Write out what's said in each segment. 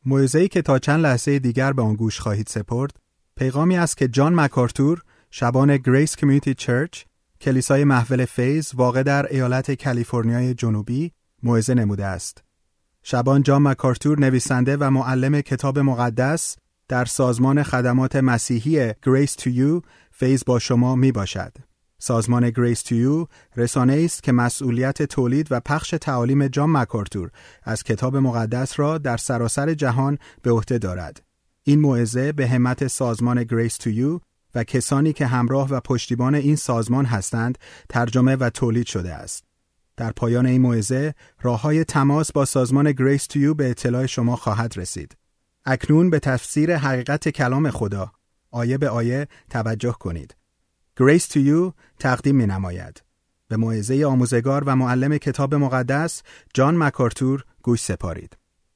موعظه‌ای که تا چند لحظه دیگر به آن گوش خواهید سپرد، پیغامی است که جان مکارتور، شبان گریس کمیونیتی چرچ، کلیسای محول فیض واقع در ایالت کالیفرنیای جنوبی، موعظه نموده است. شبان جان مکارتور نویسنده و معلم کتاب مقدس در سازمان خدمات مسیحی Grace to You فیض با شما می باشد. سازمان Grace to You رسانه‌ای است که مسئولیت تولید و پخش تعالیم جان مکارتور از کتاب مقدس را در سراسر جهان به عهده دارد. این موعظه به همت سازمان Grace to You و کسانی که همراه و پشتیبان این سازمان هستند ترجمه و تولید شده است. در پایان این موعظه راه‌های تماس با سازمان Grace to You به اطلاع شما خواهد رسید. اکنون به تفسیر حقیقت کلام خدا آیه به آیه توجه کنید. Grace to You تقدیم می‌نماید. به موعظه آموزگار و معلم کتاب مقدس جان مکارتور گوش سپارید.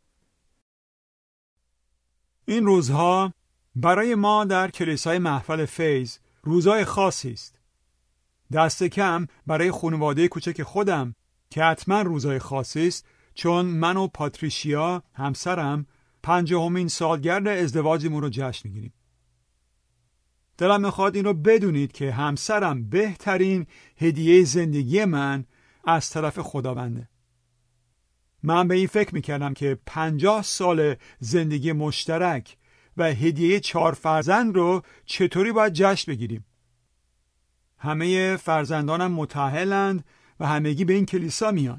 این روزها برای ما در کلیسای محفل فیض روزهای خاصی است. دست کم برای خانواده کوچک خودم که حتما روزهای خاصی است، چون من و پاتریشیا همسرم 50مین سالگرد ازدواجمون رو جشن میگیریم. دلم میخواد این رو بدونید که همسرم بهترین هدیه زندگی من از طرف خداونده. من به این فکر میکردم که 50 سال زندگی مشترک و هدیه 4 فرزند رو چطوری باید جشن بگیریم. همه فرزندانم متأهلند و همگی به این کلیسا میان.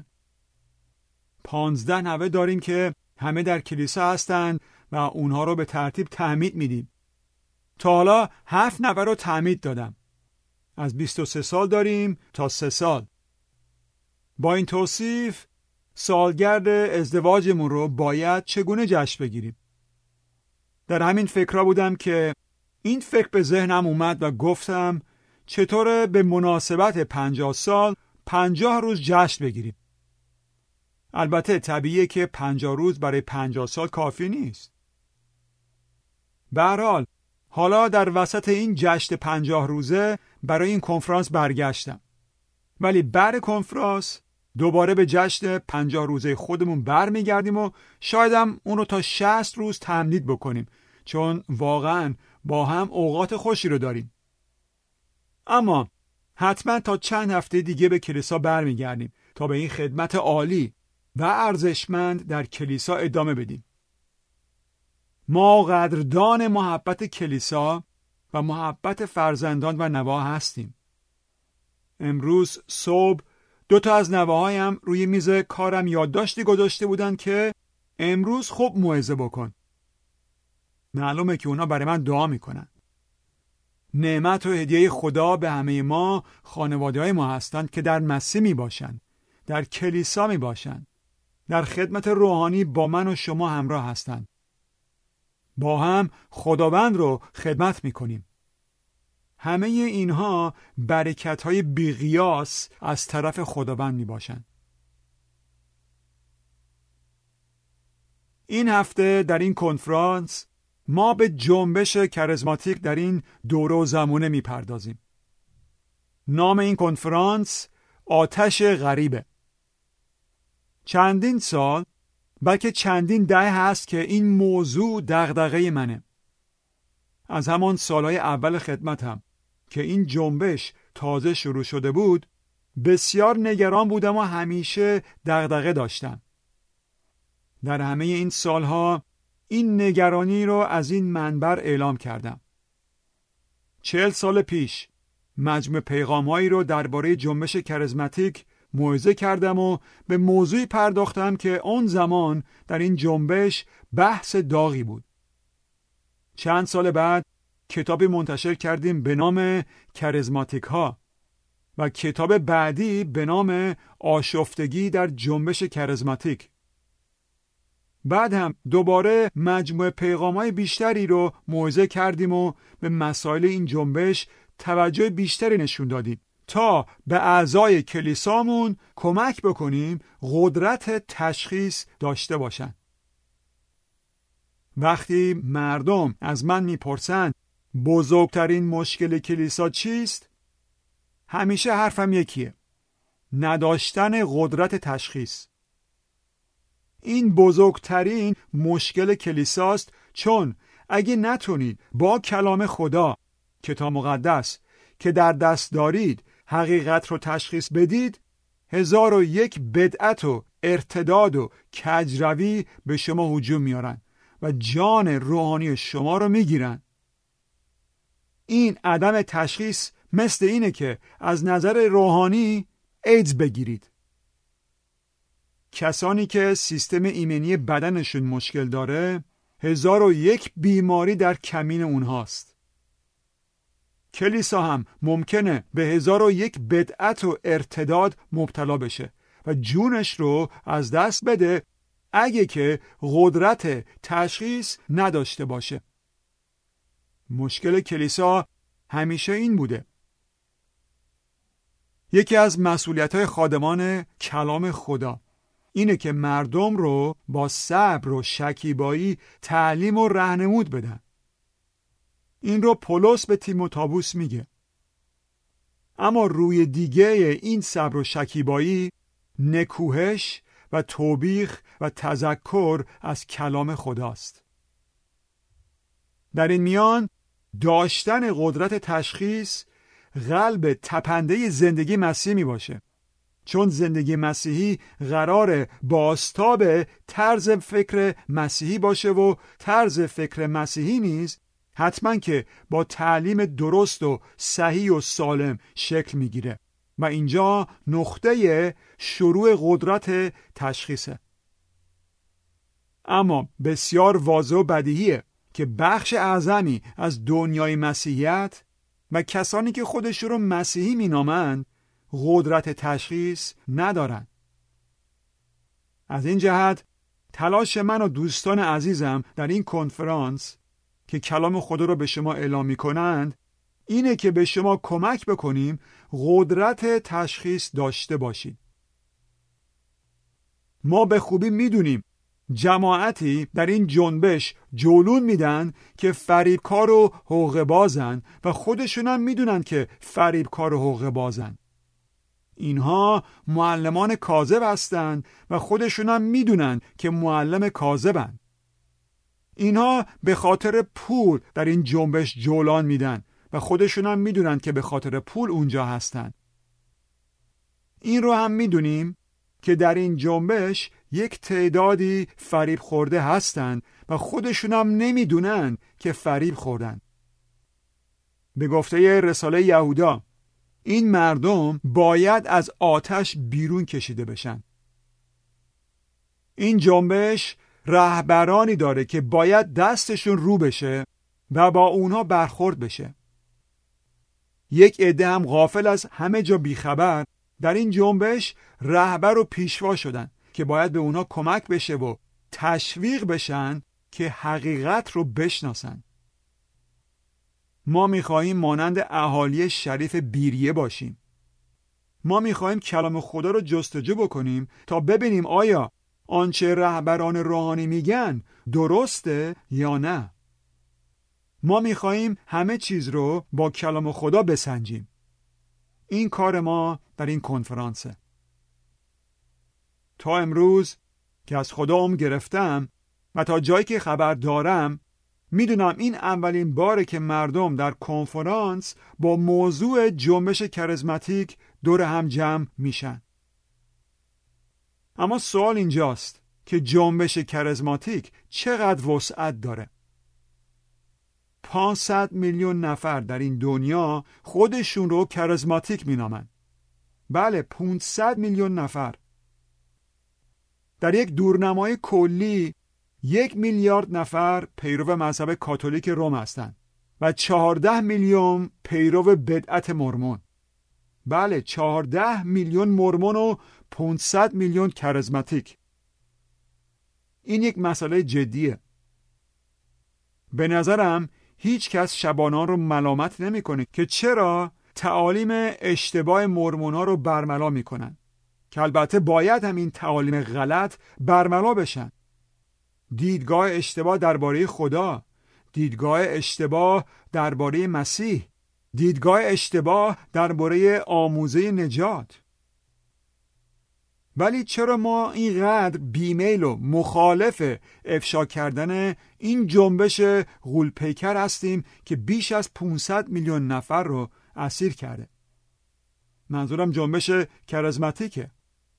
15 نوه داریم که همه در کلیسا هستند و اونها رو به ترتیب تعمید میدیم. تا حالا 7 نوه رو تعمید دادم. از 23 سال داریم تا 3 سال. با این توصیف سالگرد ازدواجمون رو باید چگونه جشن بگیریم؟ در همین فکرها بودم که این فکر به ذهنم اومد و گفتم چطور به مناسبت 50 سال 50 روز جشن بگیریم. البته طبیعیه که 50 روز برای 50 سال کافی نیست. به هر حال حالا در وسط این جشن 50 روزه برای این کنفرانس برگشتم. ولی بعد کنفرانس دوباره به جشن 50 روزه خودمون برمیگردیم و شایدم اون رو تا 60 روز تمدید بکنیم، چون واقعا با هم اوقات خوشی رو داریم. اما حتما تا چند هفته دیگه به کلیسا برمیگردیم تا به این خدمت عالی و ارزشمند در کلیسا ادامه بدیم. ما قدردان محبت کلیسا و محبت فرزندان و نوا هستیم. امروز صبح 2 از نواهایم روی میز کارم یادداشتی گذاشته بودن که امروز خوب موعظه بکن. معلومه که اونا برای من دعا میکنن. نعمت و هدیه خدا به همه ما خانواده‌های ما هستند که در مسیح می باشند، در کلیسا می باشند، در خدمت روحانی با من و شما همراه هستند. با هم خداوند رو خدمت می کنیم. همه اینها برکت‌های بی‌قیاس از طرف خداوند می باشند. این هفته در این کنفرانس ما به جنبش کاریزماتیک در این دوره و زمونه می پردازیم. نام این کنفرانس آتش غریبه. چندین سال بلکه چندین دهه هست که این موضوع دغدغه منه. از همان سالهای اول خدمتم که این جنبش تازه شروع شده بود بسیار نگران بودم و همیشه دغدغه داشتم. در همه این سالها این نگرانی رو از این منبر اعلام کردم. 40 سال پیش مجموع پیغام‌هایی رو درباره جنبش کاریزماتیک موعظه کردم و به موضوعی پرداختم که اون زمان در این جنبش بحث داغی بود. چند سال بعد کتابی منتشر کردیم به نام کاریزماتیک ها و کتاب بعدی به نام آشفتگی در جنبش کاریزماتیک. بعد هم دوباره مجموعه پیغام‌های بیشتری رو موعظه کردیم و به مسائل این جنبش توجه بیشتری نشون دادیم تا به اعضای کلیسامون کمک بکنیم قدرت تشخیص داشته باشن. وقتی مردم از من میپرسن بزرگترین مشکل کلیسا چیست؟ همیشه حرفم یکیه: نداشتن قدرت تشخیص. این بزرگترین مشکل کلیساست، چون اگه نتونید با کلام خدا، کتاب مقدس که در دست دارید، حقیقت رو تشخیص بدید، 1001 بدعت و ارتداد و کجروی به شما هجوم میارن و جان روحانی شما رو میگیرن. این عدم تشخیص مثل اینه که از نظر روحانی ایدز بگیرید. کسانی که سیستم ایمنی بدنشون مشکل داره، 1001 بیماری در کمین اونهاست. کلیسا هم ممکنه به 1001 بدعت و ارتداد مبتلا بشه و جونش رو از دست بده اگه که قدرت تشخیص نداشته باشه. مشکل کلیسا همیشه این بوده. یکی از مسئولیت‌های خادمان کلام خدا اینه که مردم رو با صبر و شکیبایی تعلیم و راهنمود بدن. این رو پولس به تیموتائوس میگه. اما روی دیگه این صبر و شکیبایی نکوهش و توبیخ و تذکر از کلام خداست. در این میان داشتن قدرت تشخیص قلب تپنده زندگی مسیحی می باشه، چون زندگی مسیحی قراره بازتاب طرز فکر مسیحی باشه و طرز فکر مسیحی نیز حتما که با تعلیم درست و صحیح و سالم شکل میگیره و اینجا نقطه شروع قدرت تشخیصه. اما بسیار واضح و بدیهیه که بخش اعظمی از دنیای مسیحیت و کسانی که خودشون رو مسیحی مینامند قدرت تشخیص ندارن. از این جهت تلاش من و دوستان عزیزم در این کنفرانس که کلام خدا رو به شما اعلام می‌کنند اینه که به شما کمک بکنیم قدرت تشخیص داشته باشید. ما به خوبی میدونیم جماعتی در این جنبش جولون میدن که فریبکار و حقوق بازن و خودشون هم میدونن که فریبکار و حقوق بازن. اینها معلمان کاذب هستند و خودشون هم میدونن که معلم کاذبن. اینها به خاطر پول در این جنبش جولان میدن و خودشون هم میدونن که به خاطر پول اونجا هستن. این رو هم میدونیم که در این جنبش یک تعدادی فریب خورده هستند و خودشون هم نمیدونن که فریب خوردن. به گفته رساله یهودا این مردم باید از آتش بیرون کشیده بشن. این جنبش رهبرانی داره که باید دستشون رو بشه و با اونها برخورد بشه. یک عده هم غافل از همه جا بیخبر در این جنبش رهبر و پیشوا شدن که باید به اونها کمک بشه و تشویق بشن که حقیقت رو بشناسن. ما میخواهیم مانند اهالی شریف بیریه باشیم. ما میخواهیم کلام خدا رو جستجو بکنیم تا ببینیم آیا آنچه رهبران روحانی میگن درسته یا نه. ما میخواهیم همه چیز رو با کلام خدا بسنجیم. این کار ما در این کنفرانسه. تا امروز که از خدا گرفتم و تا جایی که خبر دارم میدونم این اولین باره که مردم در کنفرانس با موضوع جنبش کاریزماتیک دور هم جمع میشن. اما سوال اینجاست که جنبش کاریزماتیک چقدر وسعت داره؟ 500 میلیون نفر در این دنیا خودشون رو کاریزماتیک مینامن. بله، 500 میلیون نفر. در یک دورنمای کلی 1 میلیارد نفر پیرو مذهب کاتولیک روم هستند و 14 میلیون پیرو بدعت مرمون. بله، 14 میلیون مرمون و 500 میلیون کاریزماتیک. این یک مسئله جدیه. به نظرم هیچ کس شبانان رو ملامت نمی‌کنه که چرا تعالیم اشتباه مرمونا رو برملا میکنن، که البته باید همین تعالیم غلط برملا بشن. دیدگاه اشتباه درباره خدا، دیدگاه اشتباه درباره مسیح، دیدگاه اشتباه درباره آموزه نجات. ولی چرا ما اینقدر بیمیل و مخالف افشا کردن این جنبش غول‌پیکر هستیم که بیش از 500 میلیون نفر رو اسیر کرده؟ منظورم جنبش کاریزماتیکه.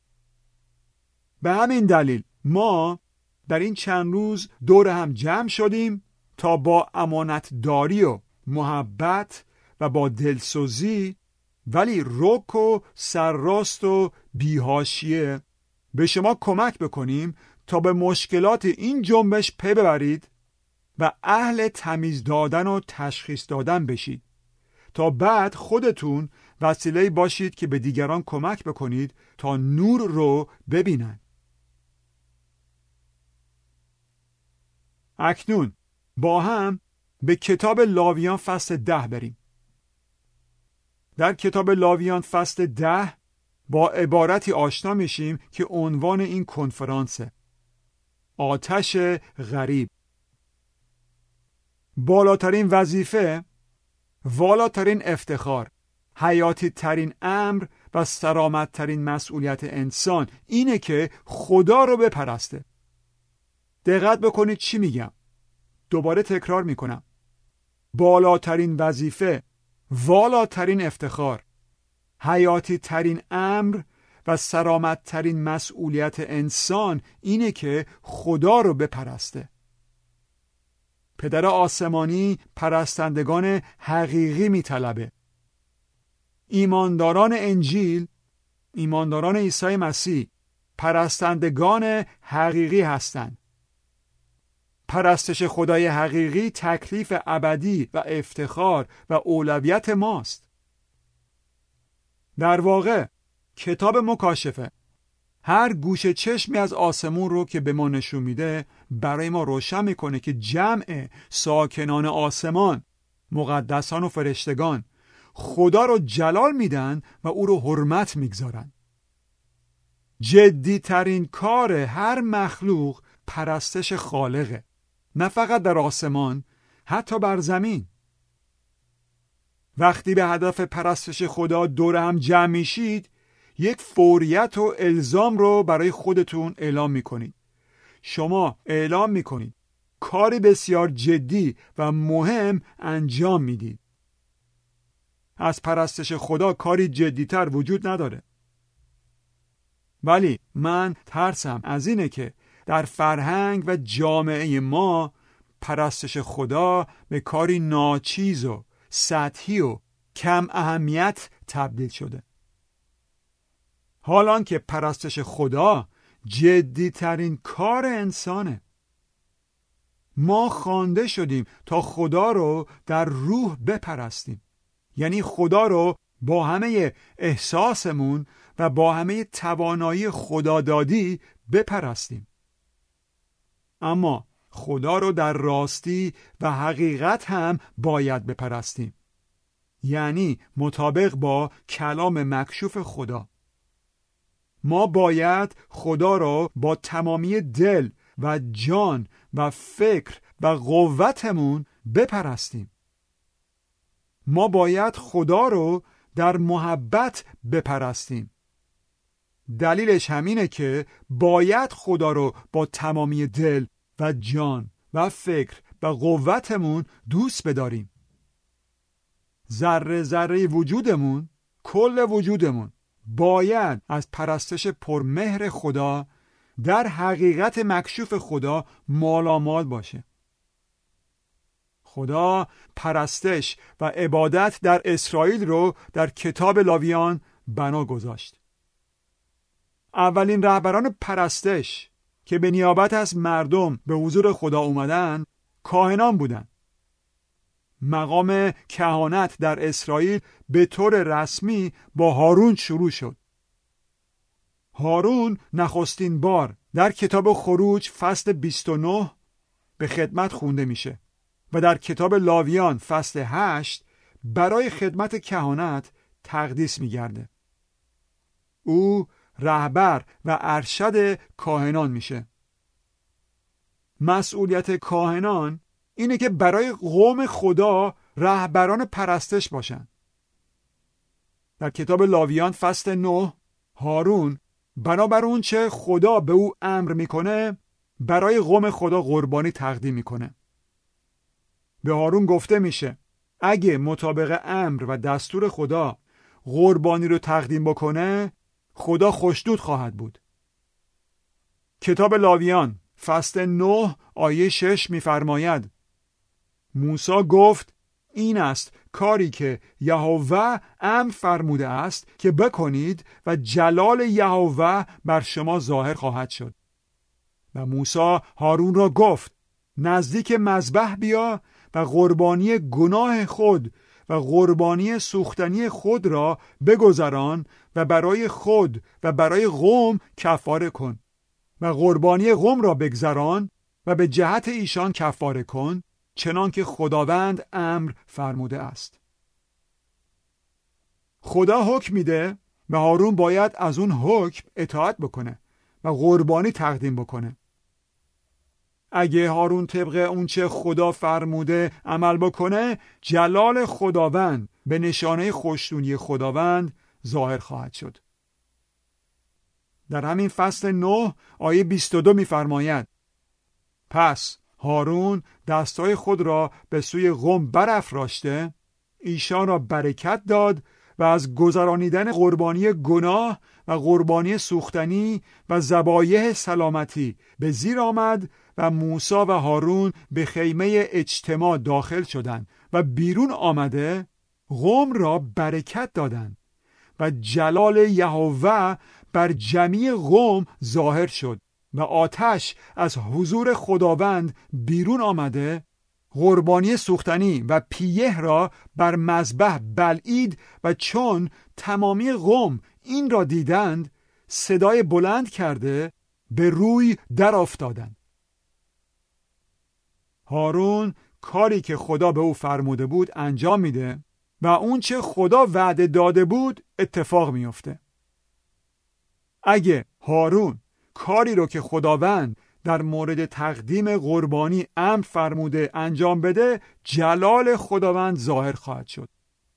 به همین دلیل ما در این چند روز دور هم جمع شدیم تا با امانتداری و محبت و با دلسوزی ولی رک و سرراست و بی‌حاشیه به شما کمک بکنیم تا به مشکلات این جنبش پی ببرید و اهل تمیز دادن و تشخیص دادن بشید تا بعد خودتون وسیله باشید که به دیگران کمک بکنید تا نور رو ببینن. اکنون با هم به کتاب لاویان فصل 10 بریم. در کتاب لاویان فصل 10 با عبارتی آشنا میشیم که عنوان این کنفرانسه: آتش غریب. بالاترین وظیفه، والاترین افتخار، حیاتی ترین امر و سرآمد ترین مسئولیت انسان اینه که خدا رو بپرسته. دقت بکنید چی میگم. دوباره تکرار میکنم. بالاترین وظیفه، والاترین افتخار، حیاتی ترین امر و سرآمد ترین مسئولیت انسان اینه که خدا رو بپرسته. پدر آسمانی پرستندگان حقیقی میطلبه. ایمانداران انجیل، ایمانداران عیسی مسیح پرستندگان حقیقی هستند. پرستش خدای حقیقی تکلیف ابدی و افتخار و اولویت ماست. در واقع کتاب مکاشفه هر گوشه چشمی از آسمون رو که به ما نشون میده برای ما روشن میکنه که جمع ساکنان آسمان، مقدسان و فرشتگان خدا رو جلال میدن و او رو حرمت میگذارن. جدی ترین کار هر مخلوق پرستش خالقه، نه فقط در آسمان، حتی بر زمین. وقتی به هدف پرستش خدا دور هم جمع میشید، یک فوریت و الزام رو برای خودتون اعلام میکنید. شما اعلام میکنید کاری بسیار جدی و مهم انجام میدید. از پرستش خدا کاری جدیتر وجود نداره. ولی من ترسم از اینه که در فرهنگ و جامعه ما پرستش خدا به کاری ناچیز و سطحی و کم اهمیت تبدیل شده، حالان که پرستش خدا جدی ترین کار انسانه. ما خوانده شدیم تا خدا رو در روح بپرستیم، یعنی خدا رو با همه احساسمون و با همه توانایی خدادادی بپرستیم. اما خدا رو در راستی و حقیقت هم باید بپرستیم، یعنی مطابق با کلام مکشوف خدا. ما باید خدا رو با تمامی دل و جان و فکر و قوتمون بپرستیم. ما باید خدا رو در محبت بپرستیم. دلیلش همینه که باید خدا رو با تمامی دل و جان و فکر و قوتمون دوست بداریم. ذره ذره وجودمون، کل وجودمون باید از پرستش پرمهر خدا در حقیقت مکشوف خدا مالامال باشه. خدا پرستش و عبادت در اسرائیل رو در کتاب لاویان بنا گذاشت. اولین رهبران پرستش که به نیابت از مردم به حضور خدا اومدن کاهنان بودن. مقام کهانت در اسرائیل به طور رسمی با هارون شروع شد. هارون نخستین بار در کتاب خروج فصل 29 به خدمت خونده میشه و در کتاب لاویان فصل 8 برای خدمت کهانت تقدیس میگرده. او رهبر و ارشد کاهنان میشه. مسئولیت کاهنان اینه که برای قوم خدا رهبران پرستش باشن. در کتاب لاویان فصل 9 هارون بنابر اون چه خدا به او امر میکنه برای قوم خدا قربانی تقدیم میکنه. به هارون گفته میشه اگه مطابق امر و دستور خدا قربانی رو تقدیم بکنه خدا خوشنود خواهد بود. کتاب لاویان فصل 9 آیه 6 میفرماید موسی گفت این است کاری که یهوه امر فرموده است که بکنید و جلال یهوه بر شما ظاهر خواهد شد. و موسی هارون را گفت نزدیک مذبح بیا و قربانی گناه خود و قربانی سوختنی خود را بگذران و برای خود و برای قوم کفاره کن و قربانی قوم را بگذران و به جهت ایشان کفاره کن چنان که خداوند امر فرموده است. خدا حکم میده و هارون باید از اون حکم اطاعت بکنه و قربانی تقدیم بکنه. اگه هارون طبق اون چه خدا فرموده عمل بکنه جلال خداوند به نشانه خوشنودی خداوند ظاهر خواهد شد. در همین فصل 9 آیه 22 میفرماید پس هارون دستای خود را به سوی قوم برافراشته ایشان را برکت داد و از گذرانیدن قربانی گناه و قربانی سوختنی و ذبایح سلامتی به زیر آمد و موسی و هارون به خیمه اجتماع داخل شدند و بیرون آمده قوم را برکت دادند و جلال یهوه بر جمیع قوم ظاهر شد و آتش از حضور خداوند بیرون آمده قربانی سوختنی و پیه را بر مذبح بلعید و چون تمامی قوم این را دیدند صدای بلند کرده به روی در افتادند. هارون کاری که خدا به او فرموده بود انجام میده و اون چه خدا وعده داده بود اتفاق میفته. اگه هارون کاری رو که خداوند در مورد تقدیم قربانی امر فرموده انجام بده جلال خداوند ظاهر خواهد شد.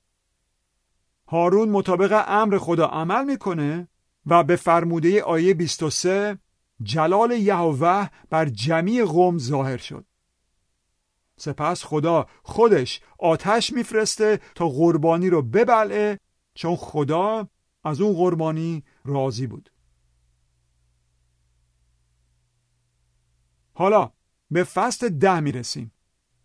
هارون مطابق امر خدا عمل میکنه و به فرموده آیه 23 جلال یهوه بر جمیع قوم ظاهر شد. سپس خدا خودش آتش میفرسته تا قربانی رو ببلعه چون خدا از اون قربانی راضی بود. حالا به فصل 10 میرسیم.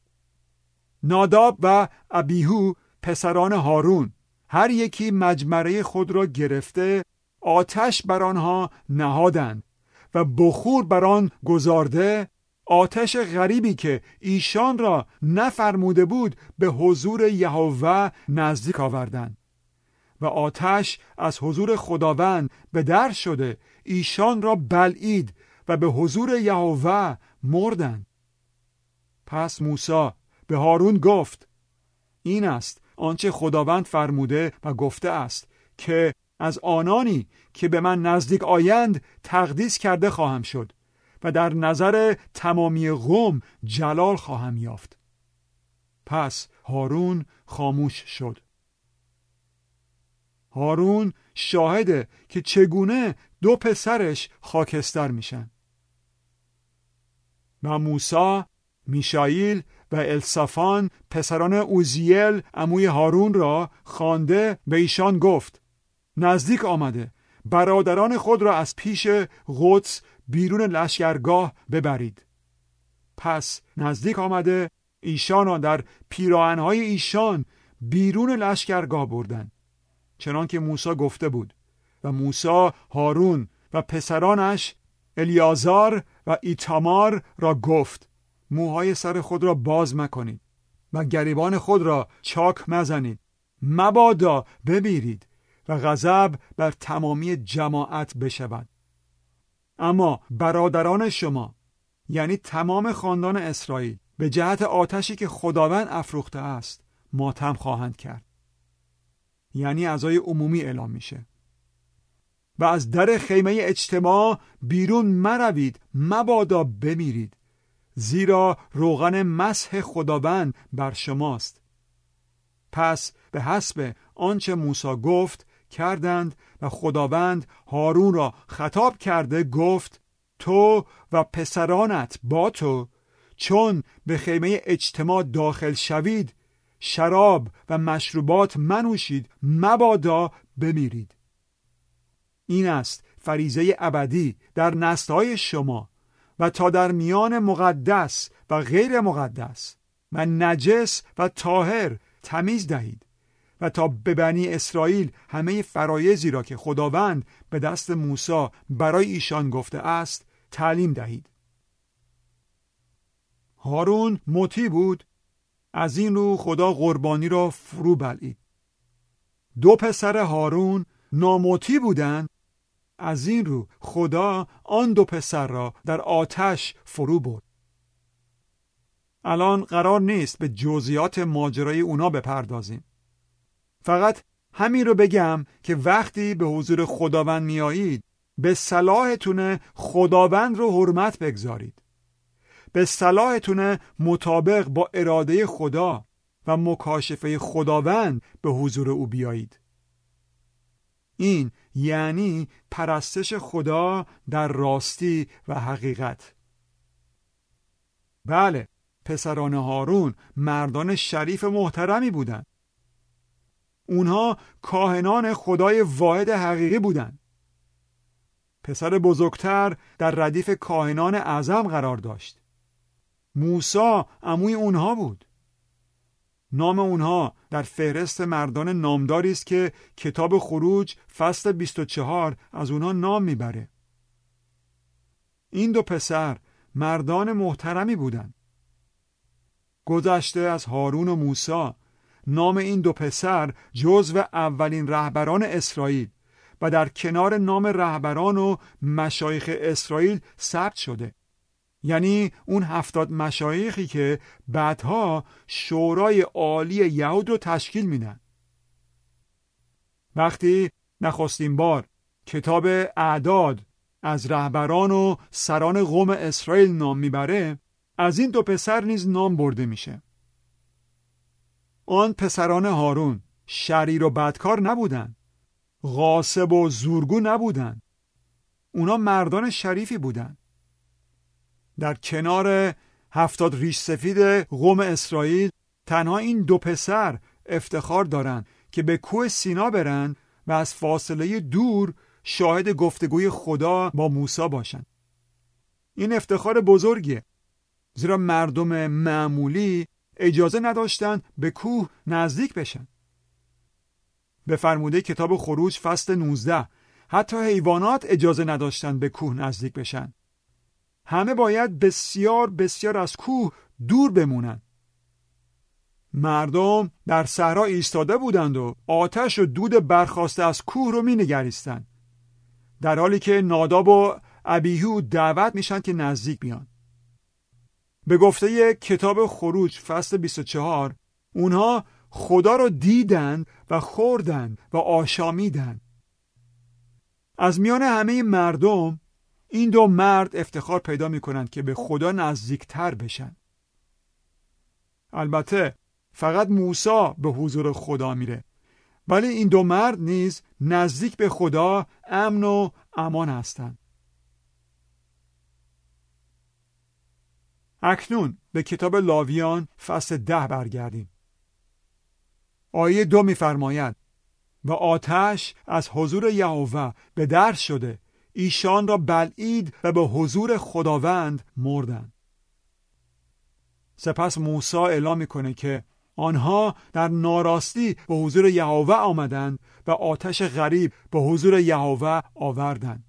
ناداب و ابیهو پسران هارون هر یکی مجمره خود را گرفته آتش بر آنها نهادند و بخور بر آن گذارده آتش غریبی که ایشان را نفرموده بود به حضور یهوه نزدیک آوردند و آتش از حضور خداوند به در شده ایشان را بلعید و به حضور یهوه مردند. پس موسی به هارون گفت این است آنچه خداوند فرموده و گفته است که از آنانی که به من نزدیک آیند تقدیس کرده خواهم شد و در نظر تمامی قوم جلال خواهم یافت. پس هارون خاموش شد. هارون شاهده که چگونه دو پسرش خاکستر میشن. و موسی، میشائیل و الصافان پسران اوزیل عموی هارون را خوانده به ایشان گفت نزدیک آمده برادران خود را از پیش قدس بیرون لشکرگاه ببرید. پس نزدیک آمده ایشان را در پیراهن‌های ایشان بیرون لشکرگاه بردند چنان که موسی گفته بود. و موسی هارون و پسرانش الیازار و ایتامار را گفت موهای سر خود را باز مکنید و گریبان خود را چاک مزنید مبادا بمیرید و غضب بر تمامی جماعت بشود. اما برادران شما یعنی تمام خاندان اسرائیل به جهت آتشی که خداوند افروخته است ماتم خواهند کرد. یعنی عزای عمومی اعلام میشه. و از در خیمه اجتماع بیرون مروید مبادا بمیرید زیرا روغن مسح خداوند بر شماست. پس به حسب آنچه موسی گفت کردند و خداوند هارون را خطاب کرده گفت تو و پسرانت با تو چون به خیمه اجتماع داخل شوید شراب و مشروبات منوشید مبادا بمیرید. این است فریضه ابدی در نسل‌های شما و تا در میان مقدس و غیر مقدس و نجس و طاهر تمیز دهید و تا به بنی اسرائیل همه فرایضی را که خداوند به دست موسی برای ایشان گفته است تعلیم دهید. هارون مطیع بود، از این رو خدا قربانی را فرو بلعید. دو پسر هارون نامطیع بودند، از این رو خدا آن دو پسر را در آتش فرو برد. الان قرار نیست به جزئیات ماجرای اونا بپردازیم. فقط همین رو بگم که وقتی به حضور خداوند میایید به صلاحتونه خداوند رو حرمت بگذارید. به صلاحتونه مطابق با اراده خدا و مکاشفه خداوند به حضور او بیایید. این یعنی پرستش خدا در راستی و حقیقت. بله، پسران هارون مردان شریف محترمی بودند. اونها کاهنان خدای واحد حقیقی بودند. پسر بزرگتر در ردیف کاهنان اعظم قرار داشت. موسی عموی اونها بود. نام اونها در فهرست مردان نامداری است که کتاب خروج فصل 24 از اونها نام میبره. این دو پسر مردان محترمی بودند. گذشته از هارون و موسی، نام این دو پسر جزو اولین رهبران اسرائیل و در کنار نام رهبران و مشایخ اسرائیل ثبت شده. یعنی اون 70 مشایخی که بعدها شورای عالی یهود رو تشکیل میدن. وقتی نخستین بار کتاب اعداد از رهبران و سران قوم اسرائیل نام میبره، از این دو پسر نیز نام برده میشه. آن پسران هارون شریر و بدکار نبودن، غاصب و زورگو نبودن. اونا مردان شریفی بودن. در کنار 70 ریش سفید قوم اسرائیل تنها این دو پسر افتخار دارن که به کوه سینا برن و از فاصله دور شاهد گفتگوی خدا با موسی باشن. این افتخار بزرگیه، زیرا مردم معمولی اجازه نداشتن به کوه نزدیک بشن. به فرموده کتاب خروج فصل 19 حتی حیوانات اجازه نداشتن به کوه نزدیک بشن. همه باید بسیار بسیار از کوه دور بمونن. مردم در صحرا ایستاده بودند و آتش و دود برخاسته از کوه رو می نگریستند، در حالی که ناداب و ابیهو دعوت میشن که نزدیک بیان. به گفته کتاب خروج فصل 24 اونها خدا رو دیدند و خوردند و آشامیدند. از میان همه مردم این دو مرد افتخار پیدا میکنند که به خدا نزدیکتر بشن. البته فقط موسی به حضور خدا میره، ولی این دو مرد نیز نزدیک به خدا امن و امان هستند. اکنون به کتاب لاویان فصل 10 برگردیم. آیه 2 میفرماید و آتش از حضور یهوه به در شده ایشان را بلعید و به حضور خداوند مردند. سپس موسی اعلام میکنه که آنها در ناراستی به حضور یهوه آمدند و آتش غریب به حضور یهوه آوردند.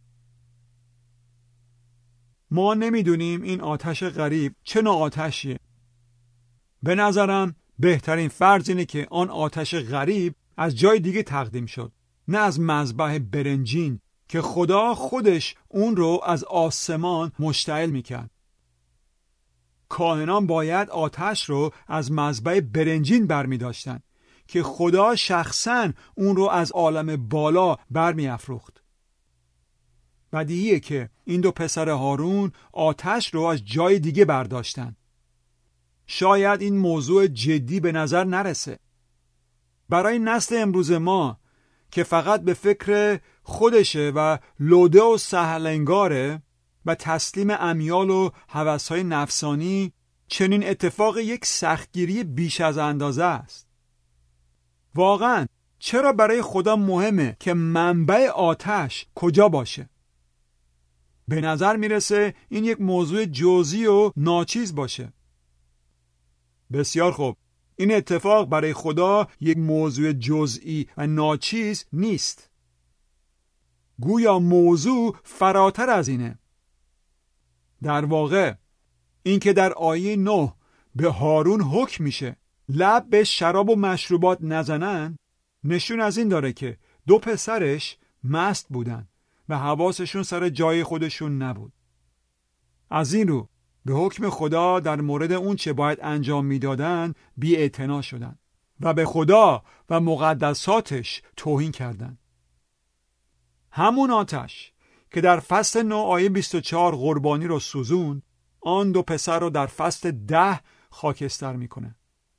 ما نمیدونیم این آتش غریب چه نوع آتشیه. به نظرم بهترین فرض اینه که آن آتش غریب از جای دیگه تقدیم شد، نه از مذبح برنجین که خدا خودش اون رو از آسمان مشتعل میکرد. کاهنان باید آتش رو از مذبح برنجین برمی داشتن که خدا شخصاً اون رو از عالم بالا برمی افروخت. بدیهیه که این دو پسر هارون آتش رو از جای دیگه برداشتن. شاید این موضوع جدی به نظر نرسه. برای نسل امروز ما که فقط به فکر خودشه و لوده و سهلنگاره و تسلیم امیال و هوس‌های نفسانی، چنین اتفاق یک سختگیری بیش از اندازه است. واقعاً چرا برای خدا مهمه که منبع آتش کجا باشه؟ به نظر میرسه این یک موضوع جزئی و ناچیز باشه. بسیار خوب، این اتفاق برای خدا یک موضوع جزئی و ناچیز نیست. گویا موضوع فراتر از اینه. در واقع این که در آیه 9 به هارون حکم میشه لب به شراب و مشروبات نزنن، نشون از این داره که دو پسرش مست بودن و حواسشون سر جای خودشون نبود. از این رو به حکم خدا در مورد اون چه باید انجام میدادن بی‌اعتنا شدن و به خدا و مقدساتش توهین کردن. همون آتش که در فصل 9 آیه 24 قربانی رو سوزون، آن دو پسر رو در فصل 10 خاکستر میکنه.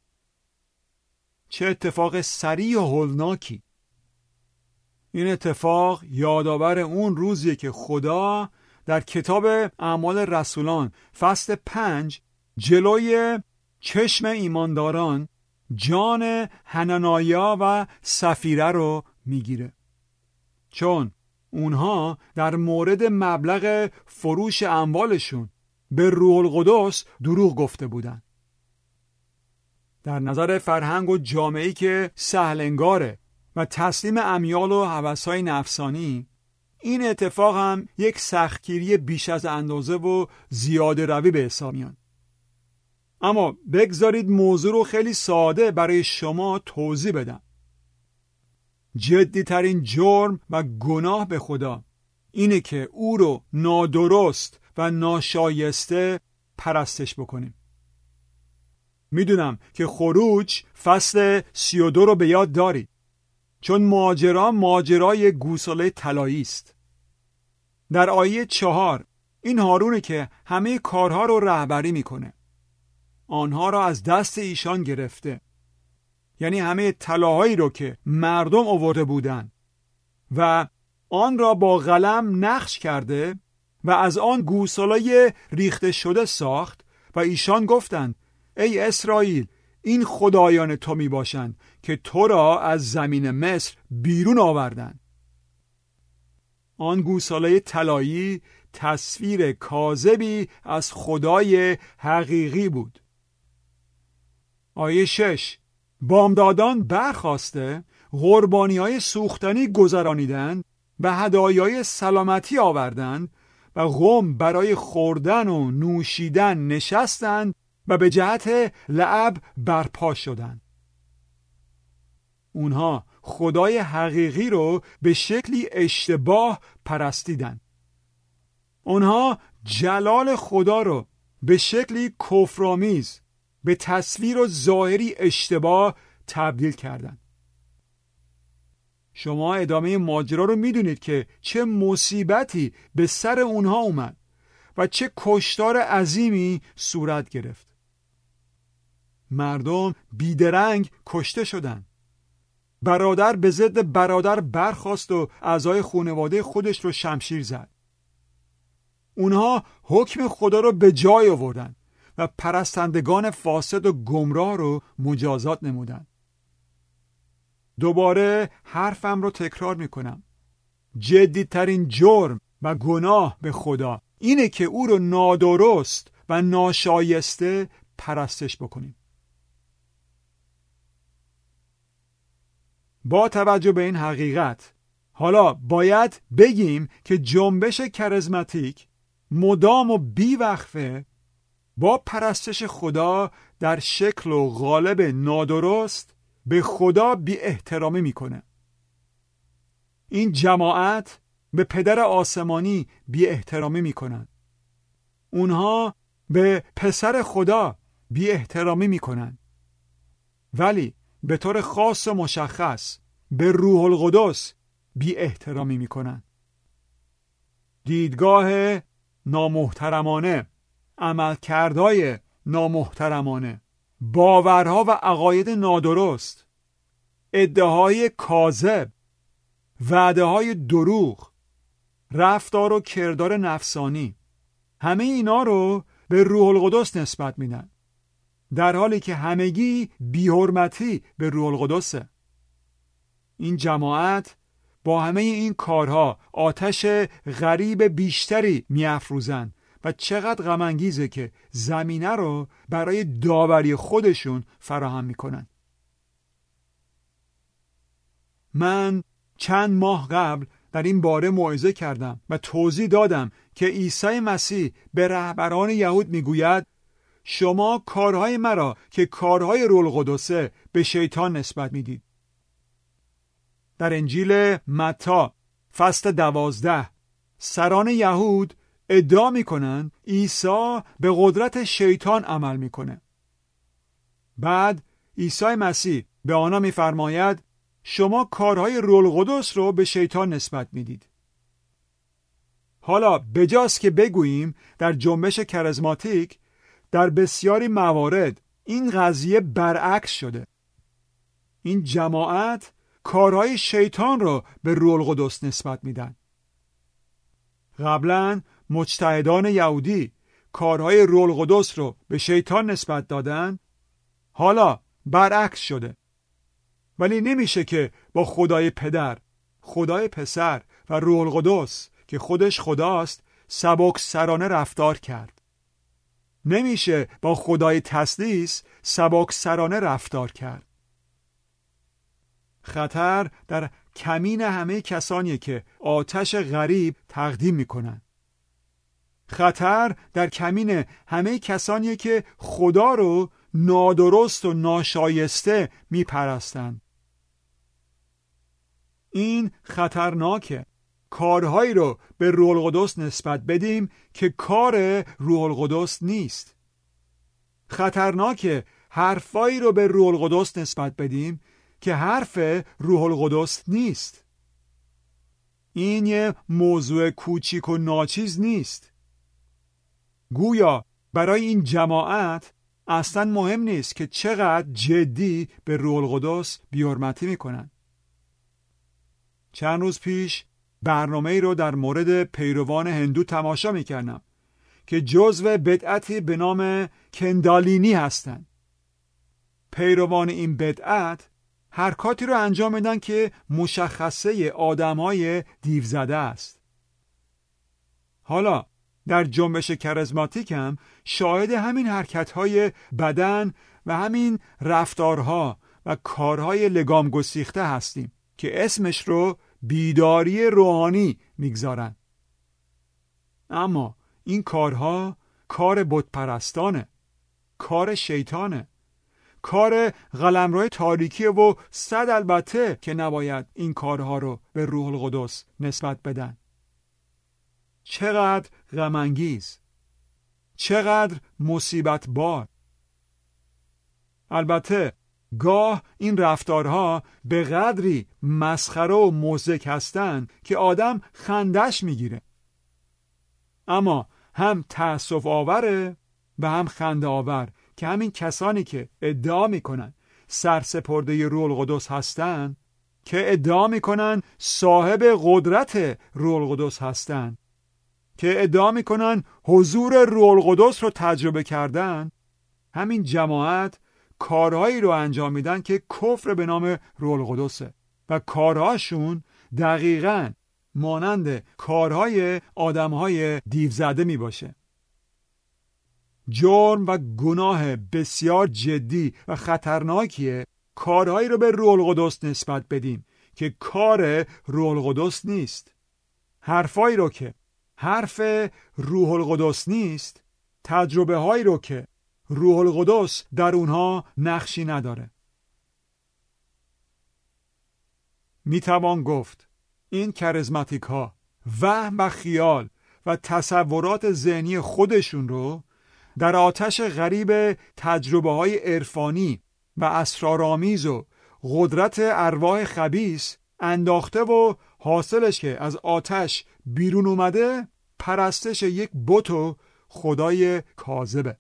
چه اتفاق سریع و هولناکی! این اتفاق یادآور اون روزیه که خدا در کتاب اعمال رسولان فصل 5 جلوی چشم ایمانداران جان حنانیا و سفیره رو میگیره، چون اونها در مورد مبلغ فروش اموالشون به روح القدس دروغ گفته بودن. در نظر فرهنگ و جامعه‌ای که سهلنگاره و تسلیم امیال و هوس‌های نفسانی، این اتفاق هم یک سختگیری بیش از اندازه و زیاده روی به حساب میاد. اما بگذارید موضوع رو خیلی ساده برای شما توضیح بدم. جدی‌ترین جرم و گناه به خدا اینه که او رو نادرست و ناشایسته پرستش بکنیم. میدونم که خروج فصل 32 رو به یاد دارید، چون ماجرای گوساله طلایی است. در آیه 4 این هارونه که همه کارها رو رهبری میکنه. آنها را از دست ایشان گرفته، یعنی همه طلاهایی رو که مردم آورده بودن و آن را با قلم نقش کرده و از آن گوساله ریخته شده ساخت و ایشان گفتند ای اسرائیل، این خدایان تو می باشند که تو را از زمین مصر بیرون آوردند. آن گوساله طلایی تصویر کاذبی از خدای حقیقی بود. آیه 6 بامدادان برخاسته قربانی‌های سوختنی گذرانیدند و هدایای سلامتی آوردند و قوم برای خوردن و نوشیدن نشستند و به جهت لعب برپا شدند. اونها خدای حقیقی رو به شکلی اشتباه پرستیدند. اونها جلال خدا رو به شکلی کفرآمیز به تصویر و ظاهری اشتباه تبدیل کردند. شما ادامه ماجرا رو میدونید که چه مصیبتی به سر اونها اومد و چه کشتار عظیمی صورت گرفت. مردم بیدرنگ کشته شدند. برادر به ضد برادر برخاست و اعضای خانواده خودش رو شمشیر زد. اونها حکم خدا رو به جای آوردند و پرستندگان فاسد و گمراه رو مجازات نمودند. دوباره حرفم رو تکرار میکنم. جدی‌ترین جرم و گناه به خدا اینه که او رو نادرست و ناشایسته پرستش بکنیم. با توجه به این حقیقت حالا باید بگیم که جنبش کاریزماتیک مدام و بیوقفه با پرستش خدا در شکل و قالب نادرست به خدا بی احترامی میکنه. این جماعت به پدر آسمانی بی احترامی میکنن. اونها به پسر خدا بی احترامی میکنن. ولی به طور خاص و مشخص به روح القدس بی احترامی میکنن. دیدگاه نامحترمانه، عملکردهای نامحترمانه، باورها و عقاید نادرست، ادعاهای کاذب وعده های دروغ، رفتار و کردار نفسانی، همه اینا رو به روح القدس نسبت میدن، در حالی که همگی بی‌حرمتی به روح القدسه. این جماعت با همه این کارها آتش غریب بیشتری میافروزن و چقدر غم انگیزه که زمینه رو برای داوری خودشون فراهم میکنن. من چند ماه قبل در این باره موعظه کردم و توضیح دادم که عیسی مسیح به رهبران یهود میگوید شما کارهای مرا که کارهای روح القدسه به شیطان نسبت میدید. در انجیل متی فصل 12 سران یهود ادعا میکنن عیسی به قدرت شیطان عمل میکنه. بعد عیسی مسیح به آنها میفرماید شما کارهای روح القدس رو به شیطان نسبت میدید. حالا بجاست که بگوییم در جنبش کاریزماتیک در بسیاری موارد این قضیه برعکس شده. این جماعت کارهای شیطان رو به روح القدس نسبت میدن. قبلا مجتهدان یهودی کارهای روح القدس رو به شیطان نسبت دادن، حالا برعکس شده. ولی نمیشه که با خدای پدر، خدای پسر و روح القدس که خودش خداست سبک سرانه رفتار کرد. نمیشه با خدای تثلیث سبک سرانه رفتار کرد. خطر در کمین همه کسانی که آتش غریب تقدیم میکنن. خطر در کمین همه کسانی که خدا رو نادرست و ناشایسته میپرستند. این خطرناکه. کارهایی رو به روح القدس نسبت بدیم که کار روح القدس نیست. خطرناکه حرفایی رو به روح القدس نسبت بدیم که حرف روح القدس نیست. این یه موضوع کوچیک و ناچیز نیست. گویا برای این جماعت اصلا مهم نیست که چقدر جدی به روح القدس بی‌حرمتی میکنن. چند روز پیش برنامه‌ای رو در مورد پیروان هندو تماشا میکردم که جزو بدعتی به نام کندالینی هستند. پیروان این بدعت حرکاتی رو انجام میدن که مشخصه آدم‌های دیوزده است. حالا در جنبش کاریزماتیک هم شاهد همین حرکت‌های بدن و همین رفتارها و کارهای لگام گسیخته هستیم که اسمش رو بیداری روحانی میگذارن. اما این کارها کار بتپرستانه، کار شیطانه، کار قلمرو تاریکیه و صد البته که نباید این کارها رو به روح القدس نسبت بدن. چقدر غم انگیز، چقدر مصیبت بار. البته گاه این رفتارها به قدری مسخره و مضحک هستند که آدم خندش میگیره. اما هم تأسف آوره و هم خنده آور که همین کسانی که ادعا میکنن سرسپرده روح القدس هستند، که ادعا میکنن صاحب قدرت روح القدس هستند، که ادعا میکنن حضور روح القدس رو تجربه کردن، همین جماعت کارهایی رو انجام میدن که کفر به نام روح القدسه و کارهاشون دقیقاً مانند کارهای آدمهای دیوزده می باشه. جرم و گناه بسیار جدی و خطرناکیه کارهایی رو به روح القدس نسبت بدیم که کار روح القدس نیست. حرفایی رو که حرف روح القدس نیست، تجربه هایی رو که روح القدس در اونها نقشی نداره. میتوان گفت این کاریزماتیک ها وهم و خیال و تصورات ذهنی خودشون رو در آتش غریب تجربه های عرفانی و اسرارآمیز و قدرت ارواح خبیث انداخته و حاصلش که از آتش بیرون اومده پرستش یک بت و خدای کاذبه.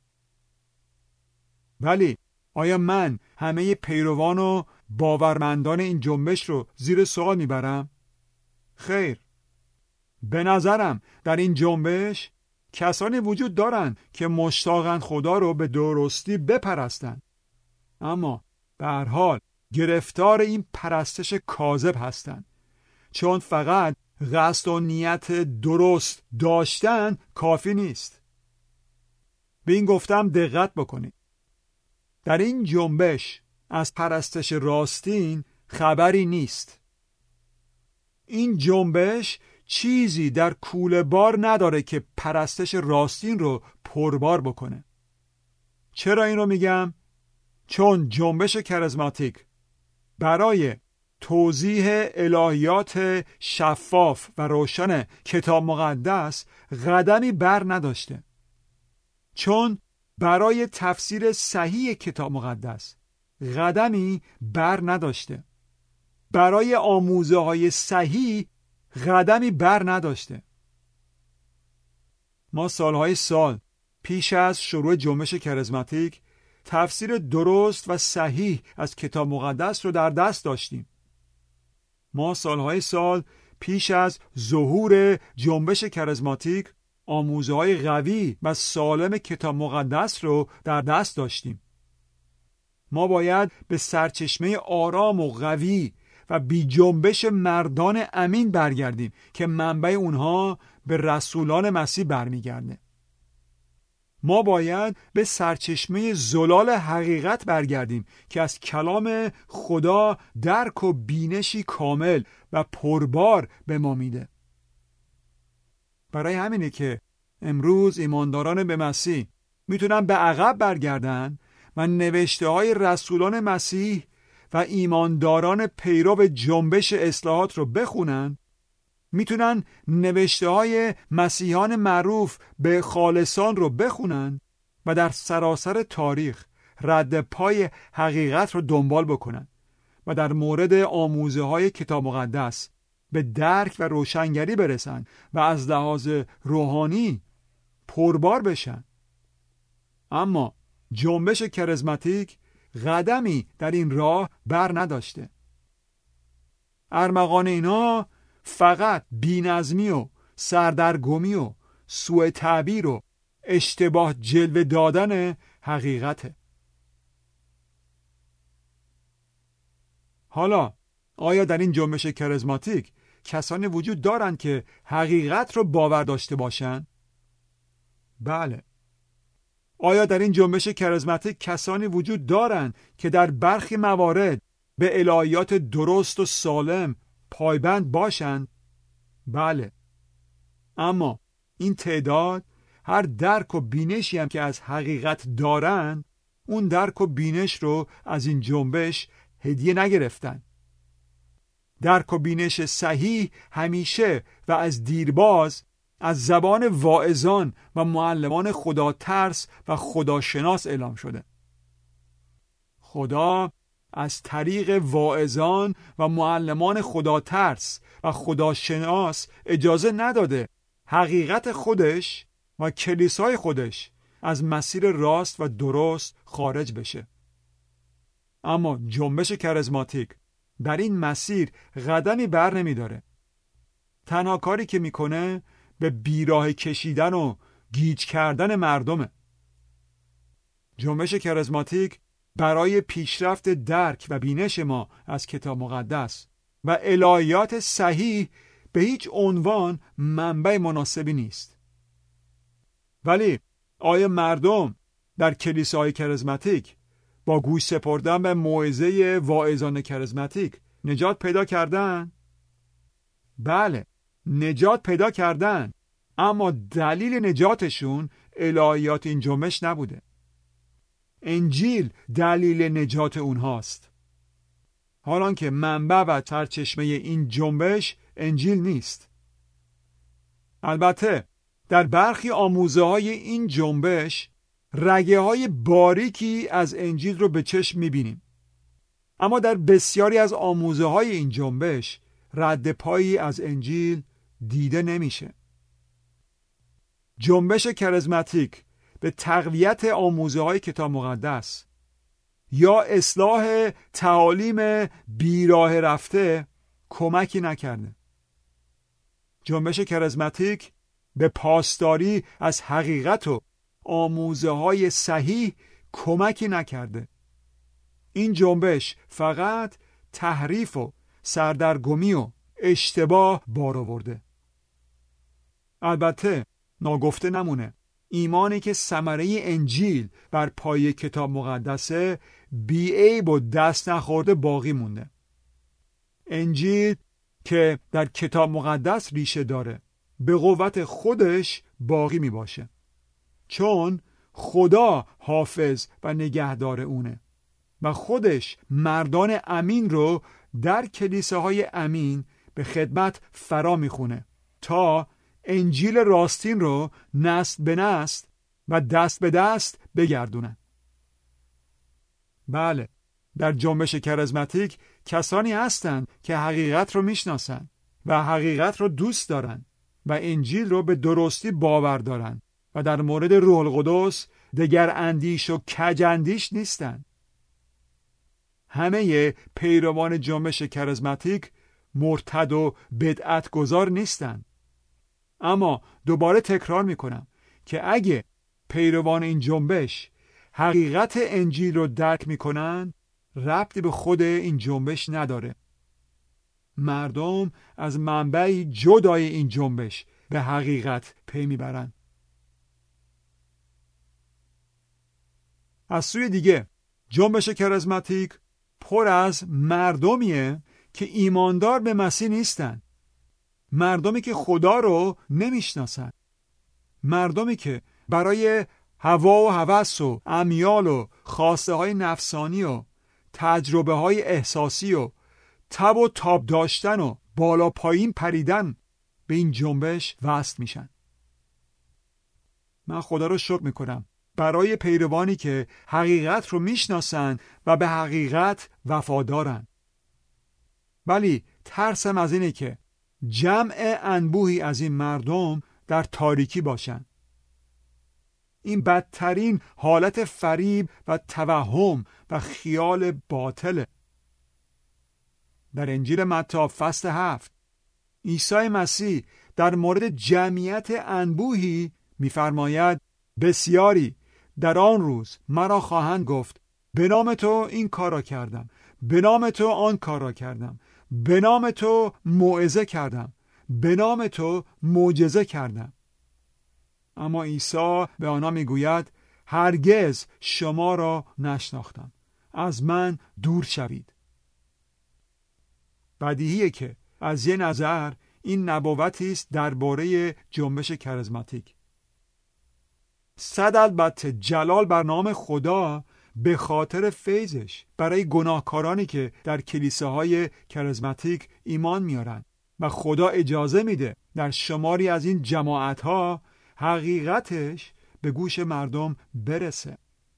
ولی آیا من همه پیروان و باورمندان این جنبش رو زیر سوال میبرم؟ خیر، به نظرم در این جنبش کسانی وجود دارند که مشتاقند خدا رو به درستی بپرستند، اما به هر حال گرفتار این پرستش کاذب هستند، چون فقط قصد و نیت درست داشتن کافی نیست. به این گفتم دقت بکنید. در این جنبش از پرستش راستین خبری نیست. این جنبش چیزی در کوله بار نداره که پرستش راستین رو پربار بکنه. چرا این رو میگم؟ چون جنبش کاریزماتیک برای توضیح الهیات شفاف و روشن کتاب مقدس قدمی بر نداشته. چون برای تفسیر صحیح کتاب مقدس قدمی بر نداشته. برای آموزه های صحیح قدمی بر نداشته. ما سالهای سال پیش از شروع جنبش کاریزماتیک تفسیر درست و صحیح از کتاب مقدس رو در دست داشتیم. ما سالهای سال پیش از ظهور جنبش کاریزماتیک آموزه‌های قوی و سالم کتاب مقدس رو در دست داشتیم. ما باید به سرچشمه آرام و قوی و بی جنبش مردان امین برگردیم که منبع اونها به رسولان مسیح برمیگرده. ما باید به سرچشمه زلال حقیقت برگردیم که از کلام خدا درک و بینشی کامل و پربار به ما میده. برای همینه که امروز ایمانداران به مسیح میتونن به عقب برگردن و نوشته های رسولان مسیح و ایمانداران پیرو جنبش اصلاحات رو بخونن، میتونن نوشته های مسیحیان معروف به خالصان رو بخونن و در سراسر تاریخ رد پای حقیقت رو دنبال بکنن و در مورد آموزه های کتاب مقدس به درک و روشنگری برسن و از لحاظ روحانی پربار بشن. اما جنبش کاریزماتیک قدمی در این راه بر نداشته. ارمغان اینا فقط بی‌نظمی و سردرگمی و سوء تعبیر و اشتباه جلوه دادن حقیقته. حالا آیا در این جنبش کاریزماتیک کسانی وجود دارند که حقیقت رو باور داشته باشند؟ بله. آیا در این جنبش کاریزماتیک کسانی وجود دارند که در برخی موارد به الهیات درست و سالم پایبند باشند؟ بله. اما این تعداد هر درک و بینشی هم که از حقیقت دارند، اون درک و بینش رو از این جنبش هدیه نگرفتن. درک و بینش صحیح همیشه و از دیرباز از زبان واعظان و معلمان خدا ترس و خداشناس اعلام شده. خدا از طریق واعظان و معلمان خدا ترس و خداشناس اجازه نداده حقیقت خودش و کلیسای خودش از مسیر راست و درست خارج بشه. اما جنبش کاریزماتیک در این مسیر قدمی بر نمی داره. تنها کاری که میکنه به بیراه کشیدن و گیج کردن مردمه. جنبش کاریزماتیک برای پیشرفت درک و بینش ما از کتاب مقدس و الهیات صحیح به هیچ عنوان منبع مناسبی نیست. ولی آیا مردم در کلیساهای کاریزماتیک با گوش سپردن به موعظه واعظان کاریزماتیک نجات پیدا کردن؟ بله، نجات پیدا کردن، اما دلیل نجاتشون الهیات این جنبش نبوده. انجیل دلیل نجات اونهاست، حالان که منبع و سرچشمه این جنبش انجیل نیست. البته در برخی آموزه های این جنبش رگه های باریکی از انجیل رو به چشم میبینیم، اما در بسیاری از آموزه های این جنبش رد پایی از انجیل دیده نمیشه. جنبش کاریزماتیک به تقویت آموزه های کتاب مقدس یا اصلاح تعالیم بیراه رفته کمکی نکرده. جنبش کاریزماتیک به پاسداری از حقیقت و آموزه های صحیح کمکی نکرده. این جنبش فقط تحریف و سردرگمی و اشتباه بار آورده. البته ناگفته نمونه ایمانی که ثمره انجیل بر پایه کتاب مقدسه بی‌عیب و دست نخورده باقی مونده. انجیل که در کتاب مقدس ریشه داره به قوت خودش باقی می باشه، چون خدا حافظ و نگهدار اونه و خودش مردان امین رو در کلیساهای امین به خدمت فرا میخونه تا انجیل راستین رو نسل به نسل و دست به دست بگردونن. بله، در جنبش کاریزماتیک کسانی هستند که حقیقت رو میشناسن و حقیقت رو دوست دارن و انجیل رو به درستی باور دارن و در مورد روح القدس دگر اندیش و کج اندیش نیستن. همه پیروان جنبش کاریزماتیک مرتد و بدعت گذار نیستن. اما دوباره تکرار میکنم که اگه پیروان این جنبش حقیقت انجیل رو درک میکنن، ربطی به خود این جنبش نداره. مردم از منبعی جدای این جنبش به حقیقت پی میبرن. از سوی دیگه جنبش کاریزماتیک پر از مردمیه که ایماندار به مسیح نیستن، مردمی که خدا رو نمیشناسن، مردمی که برای هوا و هوس و امیال و خواسته های نفسانی و تجربه های احساسی و تب و تاب داشتن و بالا پایین پریدن به این جنبش وصل میشن. من خدا رو شکر میکنم برای پیروانی که حقیقت رو میشناسن و به حقیقت وفادارن. ولی ترسم از اینه که جمع انبوهی از این مردم در تاریکی باشن. این بدترین حالت فریب و توهم و خیال باطله. در انجیل متی فصل 7 عیسی مسیح در مورد جمعیت انبوهی می‌فرماید بسیاری در آن روز مرا خواهند گفت به نام تو این کارا کردم، به نام تو آن کارا کردم، به نام تو موعظه کردم، به نام تو معجزه کردم. اما عیسی به آنها میگوید هرگز شما را نشناختم، از من دور شوید. بدیهیه که از یه نظر این نبوتی است درباره جنبش کاریزماتیک. صد البته جلال بر نام خدا به خاطر فیضش برای گناهکارانی که در کلیساهای کاریزماتیک ایمان میارن و خدا اجازه میده در شماری از این جماعتها حقیقتش به گوش مردم برسه.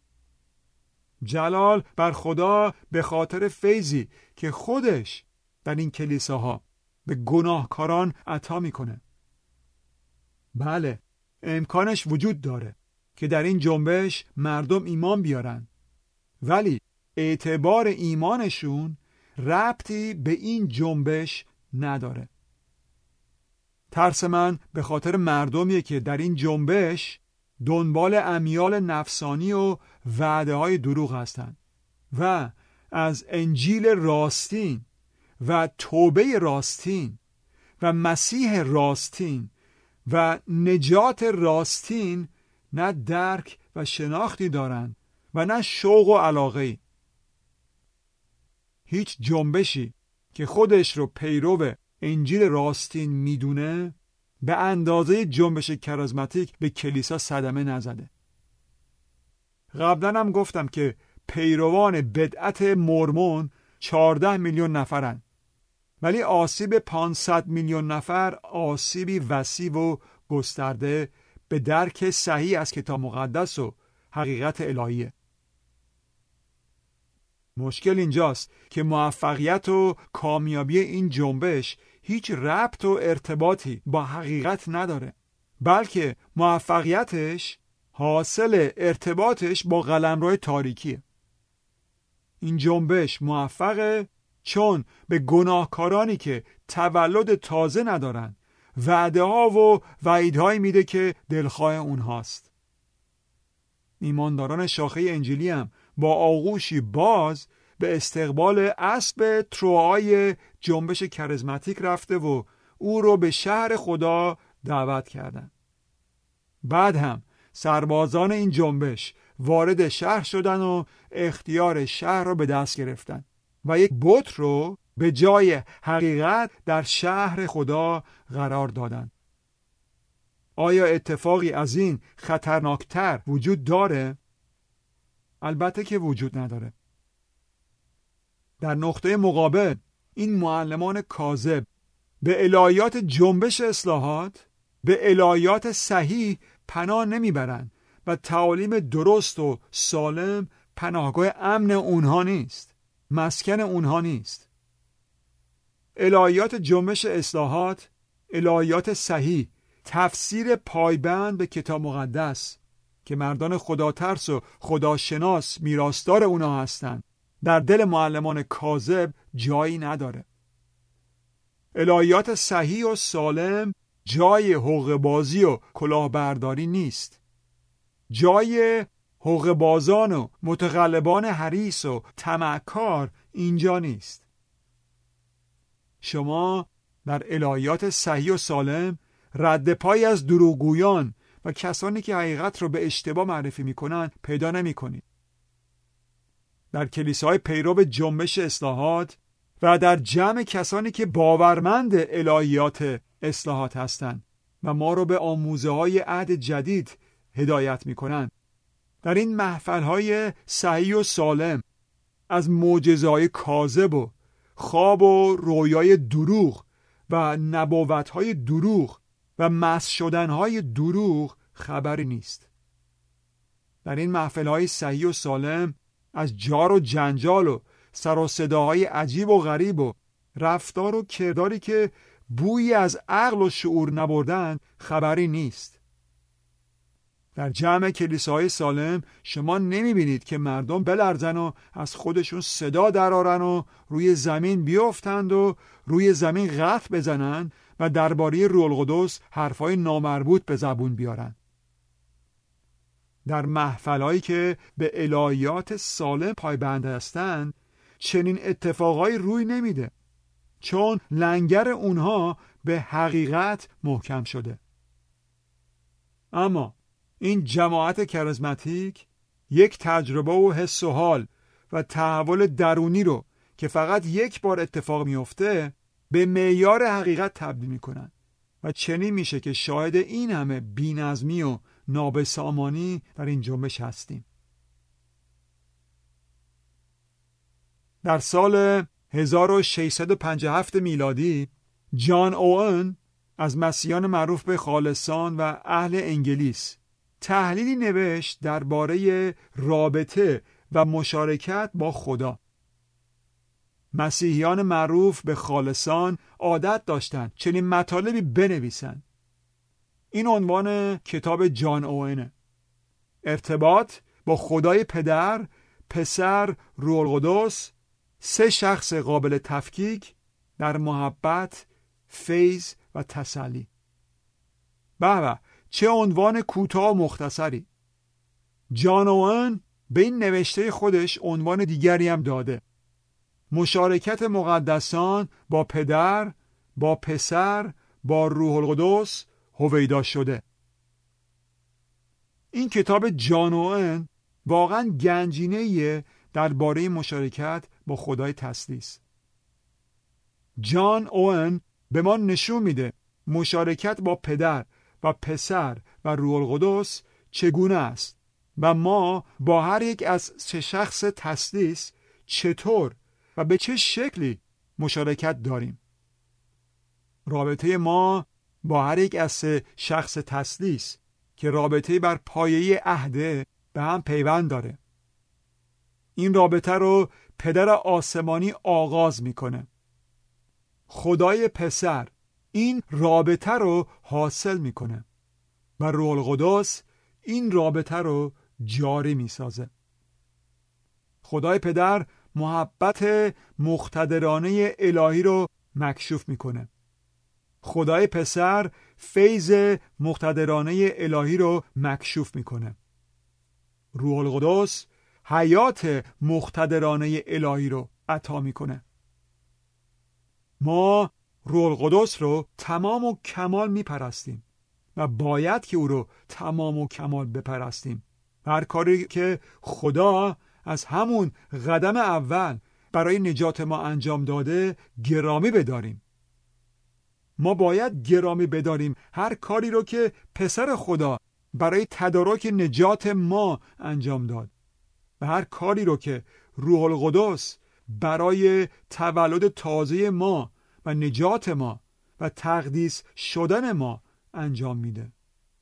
جلال بر خدا به خاطر فیضی که خودش در این کلیساها به گناهکاران عطا میکنه. بله، امکانش وجود داره که در این جنبش مردم ایمان بیارن، ولی اعتبار ایمانشون ربطی به این جنبش نداره. ترس من به خاطر مردمیه که در این جنبش دنبال امیال نفسانی و وعده های دروغ هستند و از انجیل راستین و توبه راستین و مسیح راستین و نجات راستین نه درک و شناختی دارند و نه شوق و علاقه‌ای. هیچ جنبشی که خودش رو پیرو انجیل راستین میدونه به اندازه جنبش کاریزماتیک به کلیسا صدمه نزده. قبلا هم گفتم که پیروان بدعت مرمون 14 میلیون نفرن، ولی آسیب 500 میلیون نفر آسیبی وسیع و گسترده به درک صحیح از کتاب مقدس و حقیقت الهیه. مشکل اینجاست که موفقیت و کامیابی این جنبش هیچ ربط و ارتباطی با حقیقت نداره، بلکه موفقیتش حاصل ارتباطش با قلمرو تاریکیه. این جنبش موفقه چون به گناهکارانی که تولد تازه ندارن وعده ها و وعیدهایی میده که دلخواه اونهاست. ایمانداران شاخه انجیلی هم با آغوشی باز به استقبال اسب تروآی جنبش کاریزماتیک رفته و او رو به شهر خدا دعوت کردند. بعد هم سربازان این جنبش وارد شهر شدن و اختیار شهر رو به دست گرفتن و یک بت رو به جای حقیقت در شهر خدا قرار دادن. آیا اتفاقی از این خطرناکتر وجود داره؟ البته که وجود نداره. در نقطه مقابل این معلمان کاذب به الهیات جنبش اصلاحات، به الهیات صحیح پناه نمیبرند و تعالیم درست و سالم پناهگاه امن اونها نیست، مسکن اونها نیست. الهیات جنبش اصلاحات، الهیات صحیح، تفسیر پایبند به کتاب مقدس که مردان خداترس و خداشناس میراثدار اونها هستند، در دل معلمان کاذب جایی نداره. الهیات صحیح و سالم جای حقه‌بازی و کلاهبرداری نیست. جای حقه‌بازان و متغلبان حریص و طمعکار اینجا نیست. شما در الهیات صحیح و سالم رد پای از دروغگویان و کسانی که حقیقت رو به اشتباه معرفی میکنن پیدا نمیکنید. در کلیساهای پیرو جنبش اصلاحات و در جمع کسانی که باورمند الهیات اصلاحات هستند و ما رو به آموزه‌های عهد جدید هدایت میکنند، در این محفل‌های صحیح و سالم از معجزه‌های کاذب و خواب و رویای دروغ و نبوت‌های دروغ و مس شدن‌های دروغ خبری نیست. در این محفل‌های صحیح و سالم از جار و جنجال و سر و صداهای عجیب و غریب و رفتار و کرداری که بویی از عقل و شعور نبردن خبری نیست. در جمع کلیساهای سالم شما نمیبینید که مردم بلرزن و از خودشون صدا درارن و روی زمین بیافتند و روی زمین غلط بزنن و درباره روح القدس حرفای نامربوط به زبون بیارن. در محفلهایی که به الهیات سالم پایبند هستند چنین اتفاقایی روی نمیده، چون لنگر اونها به حقیقت محکم شده. اما این جماعت کاریزماتیک یک تجربه و حس و حال و تحول درونی رو که فقط یک بار اتفاق میفته به معیار حقیقت تبدیل میکنن و چنین میشه که شاهد این همه بی‌نظمی و نابسامانی در این جنبش هستیم. در سال 1657 میلادی جان اوئن از مسیحیان معروف به خالصان و اهل انگلیس تحلیلی نوشت درباره رابطه و مشارکت با خدا. مسیحیان معروف به خالصان عادت داشتند چنین مطالبی بنویسند. این عنوان کتاب جان اوئنه: ارتباط با خدای پدر، پسر، روح القدس، سه شخص قابل تفکیک در محبت، فیض و تسلی. به چه عنوان کوتاه و مختصری! جان اوئن به این نوشته خودش عنوان دیگری هم داده: مشارکت مقدسان با پدر، با پسر، با روح القدس هویدا شده. این کتاب جان اوئن واقعا گنجینه‌ایه درباره مشارکت با خدای تثلیث. جان اوئن به ما نشون میده مشارکت با پدر و پسر و روح القدس چگونه است و ما با هر یک از سه شخص تثلیث چطور و به چه شکلی مشارکت داریم. رابطه ما با هر یک از سه شخص تثلیث که رابطه بر پایه عهد به هم پیوند داره. این رابطه رو پدر آسمانی آغاز میکنه. خدای پسر این رابطه رو حاصل میکنه و روح القدس این رابطه رو جاری میسازه. خدای پدر محبت مقتدرانه الهی رو مکشوف میکنه. خدای پسر فیض مقتدرانه الهی رو مکشوف میکنه. روح القدس حیات مقتدرانه الهی رو عطا میکنه. ما روح القدس رو تمام و کمال میپرستیم و باید که او رو تمام و کمال بپرستیم. هر کاری که خدا از همون قدم اول برای نجات ما انجام داده گرامی بداریم. ما باید گرامی بداریم هر کاری رو که پسر خدا برای تدارک نجات ما انجام داد و هر کاری رو که روح القدس برای تولد تازه ما و نجات ما و تقدیس شدن ما انجام میده.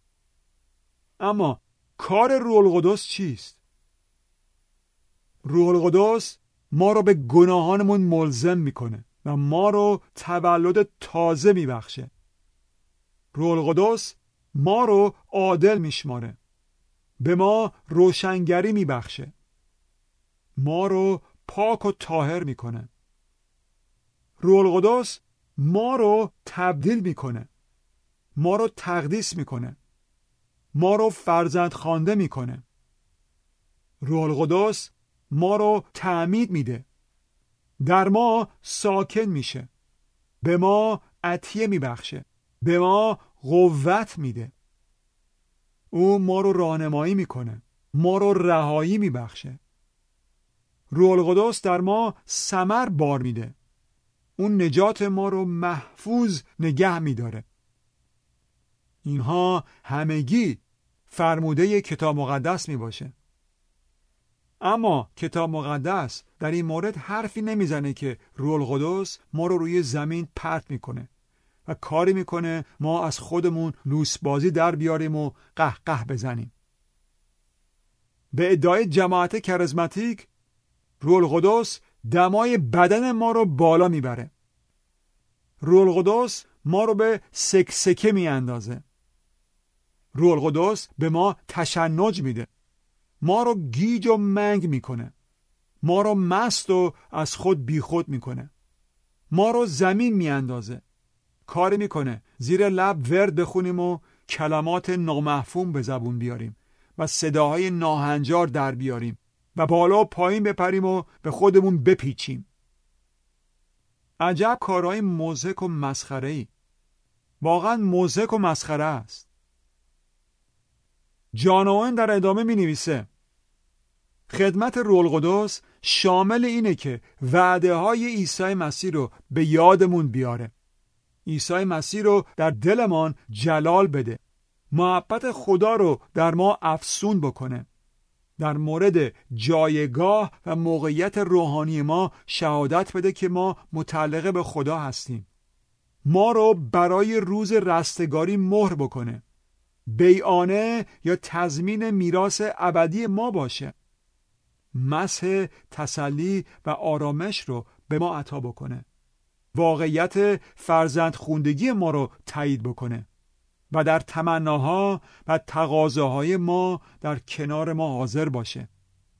اما کار روح القدس چیست؟ روح القدس ما رو به گناهانمون ملزم میکنه و ما رو تولد تازه میبخشه. روح القدس ما رو عادل میشماره، به ما روشنگری میبخشه، ما رو پاک و طاهر میکنه. روح القدس ما رو تبدیل میکنه، ما رو تقدیس میکنه، ما رو فرزند خوانده میکنه. روح القدس ما رو تعمید میده، در ما ساکن میشه، به ما عطیه میبخشه، به ما قوت میده. او ما رو راهنمایی میکنه، ما رو رهایی میبخشه. روح القدس در ما ثمر بار میده، اون نجات ما رو محفوظ نگه میداره. اینها همگی فرموده کتاب مقدس میباشه. اما کتاب مقدس در این مورد حرفی نمیزنه که روح القدس ما رو روی زمین پرت میکنه و کاری میکنه ما از خودمون لوسبازی در بیاریم و قهقه بزنیم. به ادعای جماعت کاریزماتیک روح القدس دمای بدن ما رو بالا میبره. روح القدس ما رو به سکسکه میاندازه. روح القدس به ما تشنج میده، ما رو گیج و منگ میکنه، ما رو مست و از خود بیخود میکنه، ما رو زمین میاندازه. کاری میکنه زیر لب ورد بخونیم و کلمات نامفهوم به زبون بیاریم و صداهای ناهنجار در بیاریم و بالا و پایین بپریم و به خودمون بپیچیم. عجب کارهای مضحک و مسخره‌ای، واقعا مضحک و مسخره است. جان اوون در ادامه می نویسه خدمت روح القدس شامل اینه که وعده های عیسی مسیح رو به یادمون بیاره، عیسی مسیح رو در دلمان جلال بده، محبت خدا رو در ما افسون بکنه، در مورد جایگاه و موقعیت روحانی ما شهادت بده که ما متعلق به خدا هستیم، ما رو برای روز رستگاری مهر بکنه، بیعانه یا تضمین میراث ابدی ما باشه، مسح تسلی و آرامش رو به ما عطا بکنه، واقعیت فرزند خوندگی ما رو تایید بکنه و در تمناها و تقاضاهای ما در کنار ما حاضر باشه.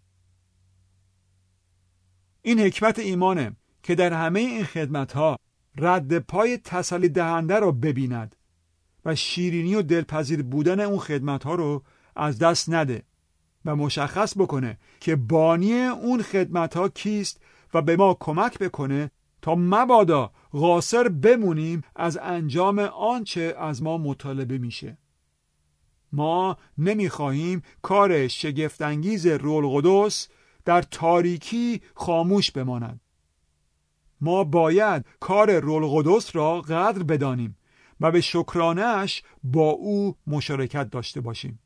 این حکمت ایمانه که در همه این خدمتها رد پای تسلی دهنده رو ببیند و شیرینی و دلپذیر بودن اون خدمتها رو از دست نده و مشخص بکنه که بانی اون خدمتها کیست و به ما کمک بکنه تا مبادا قاصر بمونیم از انجام آنچه از ما مطالبه میشه. ما نمیخواهیم کار شگفت‌انگیز روح القدس در تاریکی خاموش بماند. ما باید کار روح القدس را قدر بدانیم و به شکرانه‌اش با او مشارکت داشته باشیم.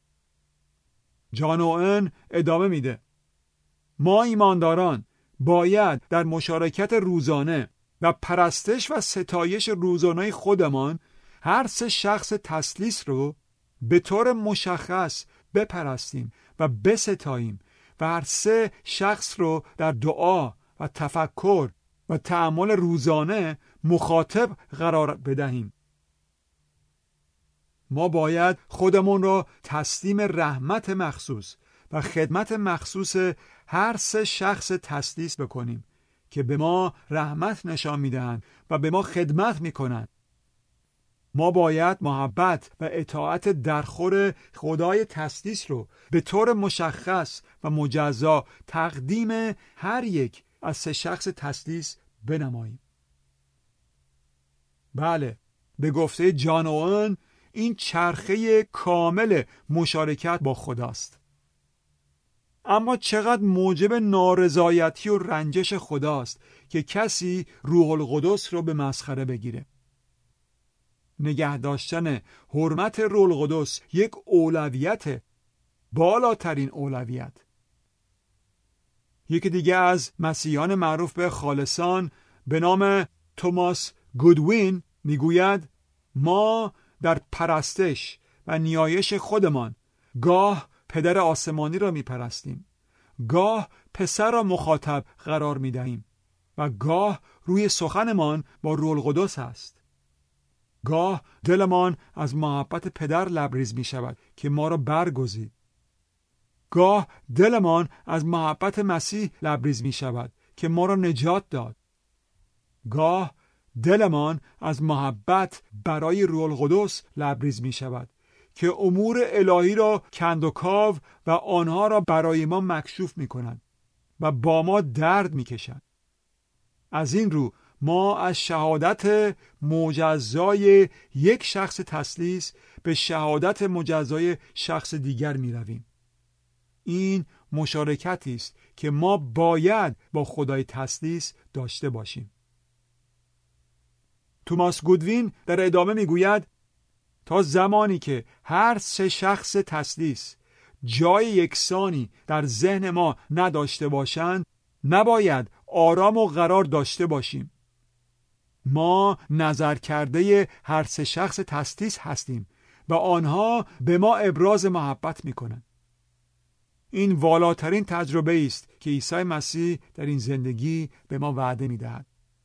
جان اوون ادامه میده ما ایمانداران باید در مشارکت روزانه و پرستش و ستایش روزانه خودمان هر سه شخص تثلیث رو به طور مشخص بپرستیم و بستاییم و هر سه شخص رو در دعا و تفکر و تأمل روزانه مخاطب قرار بدهیم. ما باید خودمون را تسلیم رحمت مخصوص و خدمت مخصوص هر سه شخص تثلیث بکنیم که به ما رحمت نشان میدهند و به ما خدمت میکنند ما باید محبت و اطاعت درخور خدای تسلیس رو به طور مشخص و مجزا تقدیم هر یک از 3 شخص تسلیس بنماییم. بله، به گفته جان اوون این چرخه کامل مشارکت با خداست. اما چقدر موجب نارضایتی و رنجش خداست که کسی روح القدس رو به مسخره بگیره. نگه داشتن حرمت روح القدس یک اولویت، بالاترین اولویت. یکی دیگه از مسیحیان معروف به خالصان به نام توماس گودوین میگوید ما در پرستش و نیایش خودمان گاه پدر آسمانی را میپرستیم، گاه پسر را مخاطب قرار میدهیم و گاه روی سخنمان با روح القدس است. گاه دلمان از محبت پدر لبریز می شود که ما را برگزید. گاه دلمان از محبت مسیح لبریز می شود که ما را نجات داد. گاه دلمان از محبت برای روح القدس لبریز می شود که امور الهی را کندوکاو و آنها را برای ما مکشوف می کند و با ما درد می کشد. از این رو ما از شهادت مجزای یک شخص تسلیس به شهادت مجزای شخص دیگر می رویم. این مشارکتی است که ما باید با خدای تسلیس داشته باشیم. توماس گودوین در ادامه می گوید تا زمانی که هر 3 شخص تسلیس جای یکسانی در ذهن ما نداشته باشند نباید آرام و قرار داشته باشیم. ما نظر کرده هر 3 شخص تسلیس هستیم و آنها به ما ابراز محبت می‌کنند. این والاترین تجربه است که عیسی مسیح در این زندگی به ما وعده می‌دهد.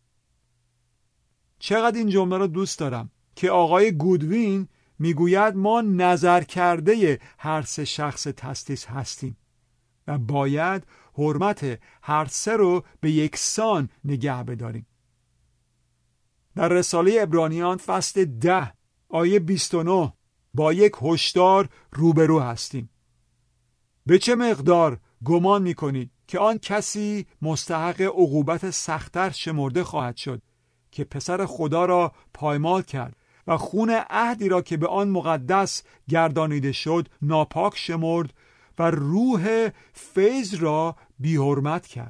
چقدر این جمله را دوست دارم که آقای گودوین میگوید ما نظر کرده هر 3 شخص تسلیس هستیم و باید حرمت هر 3 رو به یکسان نگه بداریم. در رساله عبرانیان فصل 10 آیه 29 با یک هشدار روبرو هستیم. به چه مقدار گمان می‌کنید که آن کسی مستحق عقوبت سخت‌تر شمرده خواهد شد که پسر خدا را پایمال کرد و خون عهدی را که به آن مقدس گردانیده شد ناپاک شمرد و روح فیض را بی‌حرمت کرد.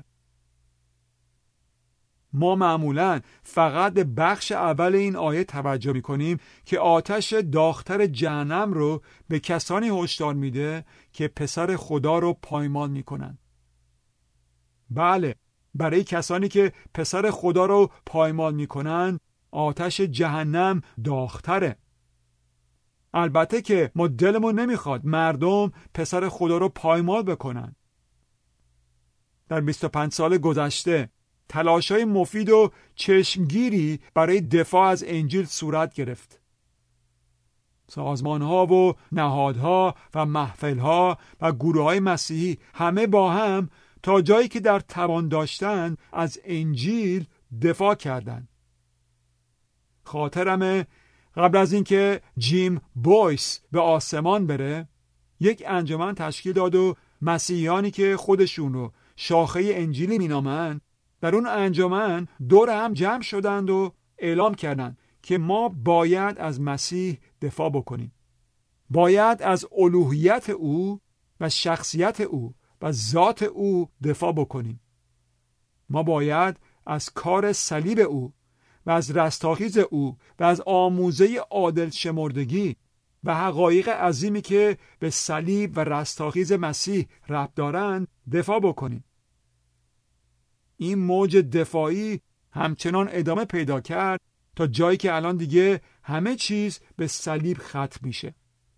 ما معمولاً فقط به بخش اول این آیه توجه می‌کنیم که آتش داغ‌تر جهنم رو به کسانی هشدار میده که پسر خدا رو پایمال می‌کنند. بله، برای کسانی که پسر خدا رو پایمال می‌کنند آتش جهنم داغ‌تره. البته که ما دلمون نمیخواد مردم پسر خدا رو پایمال بکنن. در 25 سال گذشته تلاش‌های مفید و چشمگیری برای دفاع از انجیل صورت گرفت. سازمان‌ها و نهادها و محفل‌ها و گروه‌های مسیحی همه با هم تا جایی که در توان داشتن از انجیل دفاع کردند. خاطرمه قبل از اینکه جیم بویس به آسمان بره یک انجمن تشکیل داد و مسیحیانی که خودشون رو شاخه انجیلی مینامن در اون انجمن دور هم جمع شدند و اعلام کردند که ما باید از مسیح دفاع بکنیم. باید از الوهیت او و شخصیت او و ذات او دفاع بکنیم. ما باید از کار صلیب او و از رستاخیز او و از آموزه عادل شمردگی و حقایق عظیمی که به صلیب و رستاخیز مسیح ربط دارند دفاع بکنیم. این موج دفاعی همچنان ادامه پیدا کرد تا جایی که الان دیگه همه چیز به صلیب ختم میشه.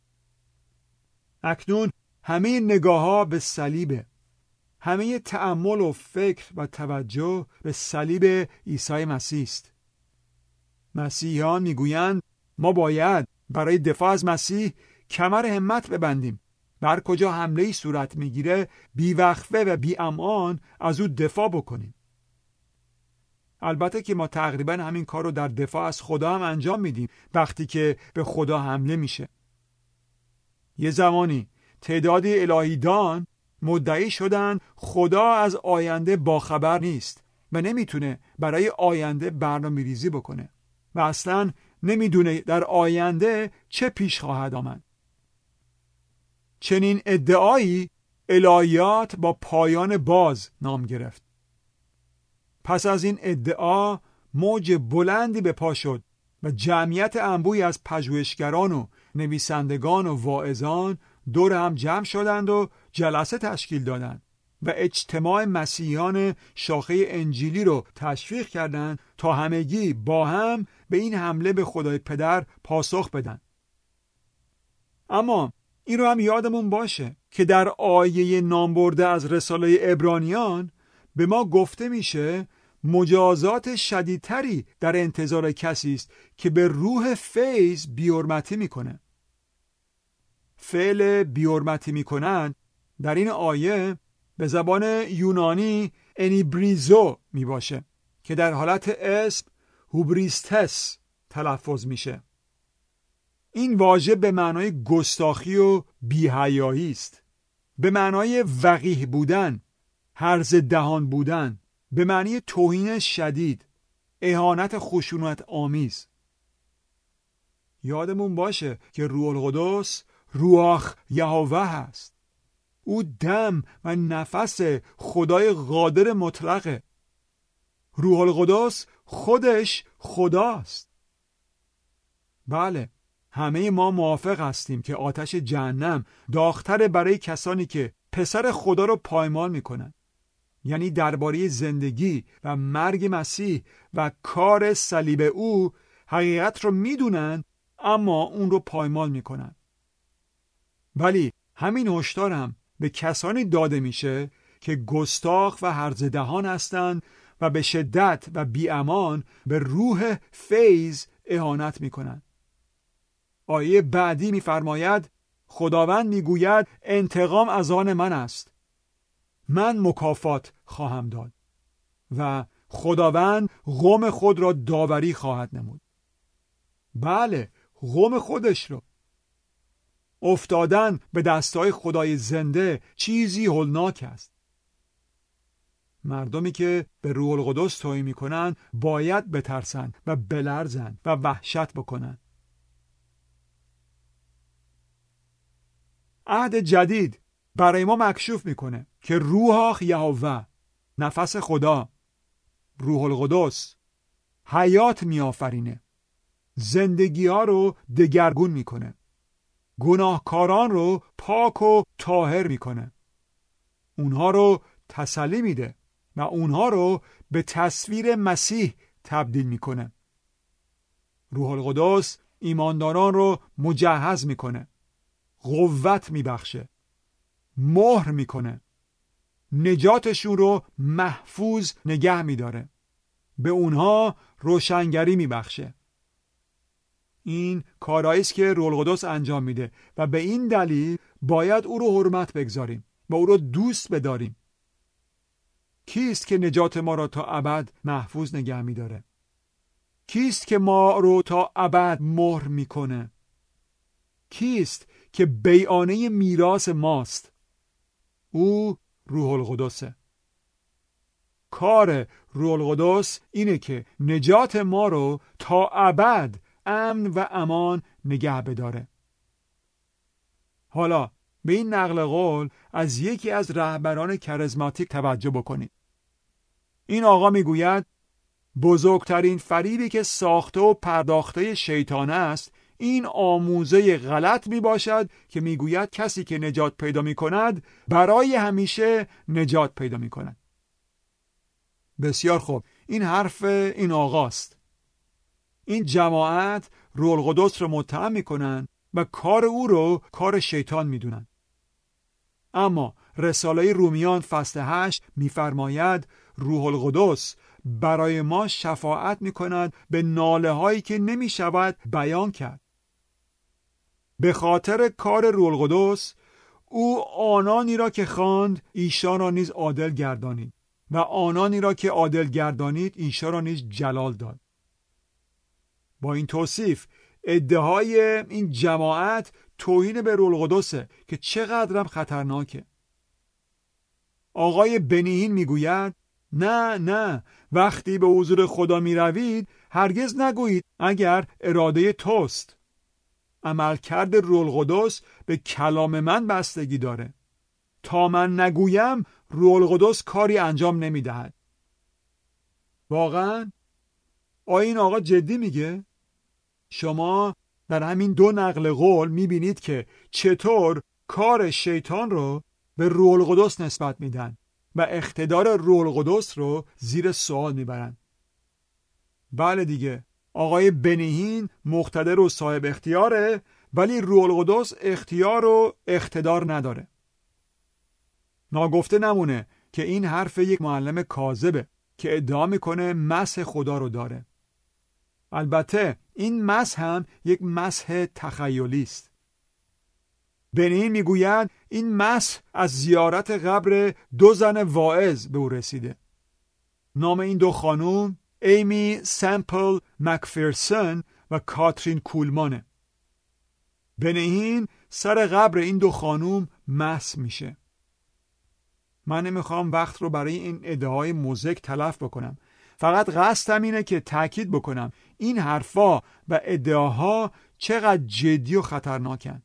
اکنون همه نگاه‌ها به صلیبه. همه تأمل و فکر و توجه به صلیب عیسی مسیح است. مسیحیان میگویند ما باید برای دفاع از مسیح کمر همت ببندیم. بر کجا حمله‌ای صورت میگیره بی‌وقفه و بی‌امان از او دفاع بکنیم. البته که ما تقریبا همین کار رو در دفاع از خدا هم انجام میدیم وقتی که به خدا حمله میشه. یه زمانی تعدادی الهیدان مدعی شدن خدا از آینده باخبر نیست و نمیتونه برای آینده برنامه‌ریزی بکنه و اصلاً نمیدونه در آینده چه پیش خواهد آمد. چنین ادعایی الهیات با پایان باز نام گرفت. پس از این ادعا موج بلندی به پا شد و جمعیت انبوهی از پژوهشگران و نویسندگان و واعظان دور هم جمع شدند و جلسه تشکیل دادند و اجتماع مسیحیان شاخه انجیلی رو تشویق کردند تا همگی با هم به این حمله به خدای پدر پاسخ بدن. اما این رو هم یادمون باشه که در آیه نام برده از رساله عبرانیان به ما گفته میشه مجازات شدیدتری در انتظار کسی است که به روح فیض بی‌حرمتی میکنه. فعل بی‌حرمتی میکنن در این آیه به زبان یونانی انیبریزو می باشه که در حالت اسم هوبریستس تلفظ میشه. این واژه به معنای گستاخی و بی‌حیایی است، به معنای وقیح بودن، هرزه دهان بودن، به معنی توهین شدید، اهانت خشونت آمیز. یادمون باشه که روح القدس روح یهوه هست. او دم و نفس خدای قادر مطلقه. روح القدس خودش خداست. بله، همه ما موافق هستیم که آتش جهنم داغ‌تر برای کسانی که پسر خدا رو پایمال میکنن. یعنی درباره زندگی و مرگ مسیح و کار صلیب او حقیقت رو میدونن اما اون رو پایمال میکنن. ولی همین هشدار هم به کسانی داده میشه که گستاخ و هرزه دهان هستند و به شدت و بی‌امان به روح فیض اهانت میکنند. آیه بعدی میفرماید خداوند میگوید انتقام از آن من است، من مکافات خواهم داد و خداوند قوم خود را داوری خواهد نمود. بله، قوم خودش رو. افتادن به دستای خدای زنده چیزی هولناک است. مردمی که به روح القدس توهین میکنن باید بترسن و بلرزن و وحشت بکنن. عهد جدید برای ما مکشوف میکنه که روح یهوه، نفس خدا، روح القدس حیات میآفرینه، زندگی ها رو دگرگون میکنه، گناهکاران رو پاک و طاهر میکنه، اونها رو تسلی میده و اونها رو به تصویر مسیح تبدیل میکنه. روح القدس ایمانداران رو مجهز میکنه، قوت میبخشه، مهر میکنه، نجاتشون رو محفوظ نگه میداره، به اونها روشنگری میبخشه. این کارهایی است که روح القدس انجام میده و به این دلیل باید او رو حرمت بگذاریم و او رو دوست بداریم. کیست که نجات ما را تا ابد محفوظ نگه میداره؟ کیست که ما رو تا ابد مهر میکنه؟ کیست که بیعانه میراث ماست؟ او روح القدسه. کار روح القدس اینه که نجات ما رو تا ابد امن و امان نگه بداره. حالا به این نقل قول از یکی از رهبران کاریزماتیک توجه بکنید. این آقا میگوید بزرگترین فریبی که ساخته و پرداخته شیطان است این آموزه غلط می باشد که میگوید کسی که نجات پیدا می کند برای همیشه نجات پیدا می کند. بسیار خوب، این حرف این آقاست. این جماعت روح القدس رو متهم می کنند و کار او رو کار شیطان می دونن. اما رساله رومیان فصل 8 می فرماید روح القدس برای ما شفاعت می کند به ناله هایی که نمی شود بیان کرد. به خاطر کار روح القدس او آنانی را که خواند ایشان را نیز عادل گردانید و آنانی را که عادل گردانید ایشان را نیز جلال داد. با این توصیف ادعای این جماعت توهین به روح القدسه که چقدرم خطرناکه. آقای بنیهین میگوید نه وقتی به حضور خدا می روید هرگز نگویید اگر اراده توست. عملکرد روح القدس به کلام من بستگی داره. تا من نگویم روح القدس کاری انجام نمی دهد. واقعا؟ آیا این آقا جدی میگه؟ شما در همین دو نقل قول می بینید که چطور کار شیطان رو به روح القدس نسبت میدن و اقتدار روح القدس رو زیر سوال میبرن. بله دیگه، آقای بنیهین مقتدر و صاحب اختیاره، ولی روح القدس اختیار و اقتدار نداره. ناگفته نمونه که این حرف یک معلم کاذبه که ادعا میکنه مسح خدا رو داره. البته این مسح هم یک مسح تخیلی است. بنیهین میگوید این مسح از زیارت قبر دو زن واعظ به او رسیده. نام این دو خانم ایمی سمپل مکفرسون و کاترین کولمانه. بنیهین سر قبر این دو خانم مسح میشه. من نمیخوام وقت رو برای این ادعای مزک تلف بکنم. فقط قصدم اینه که تأکید بکنم این حرفا و ادعاها چقدر جدی و خطرناکن.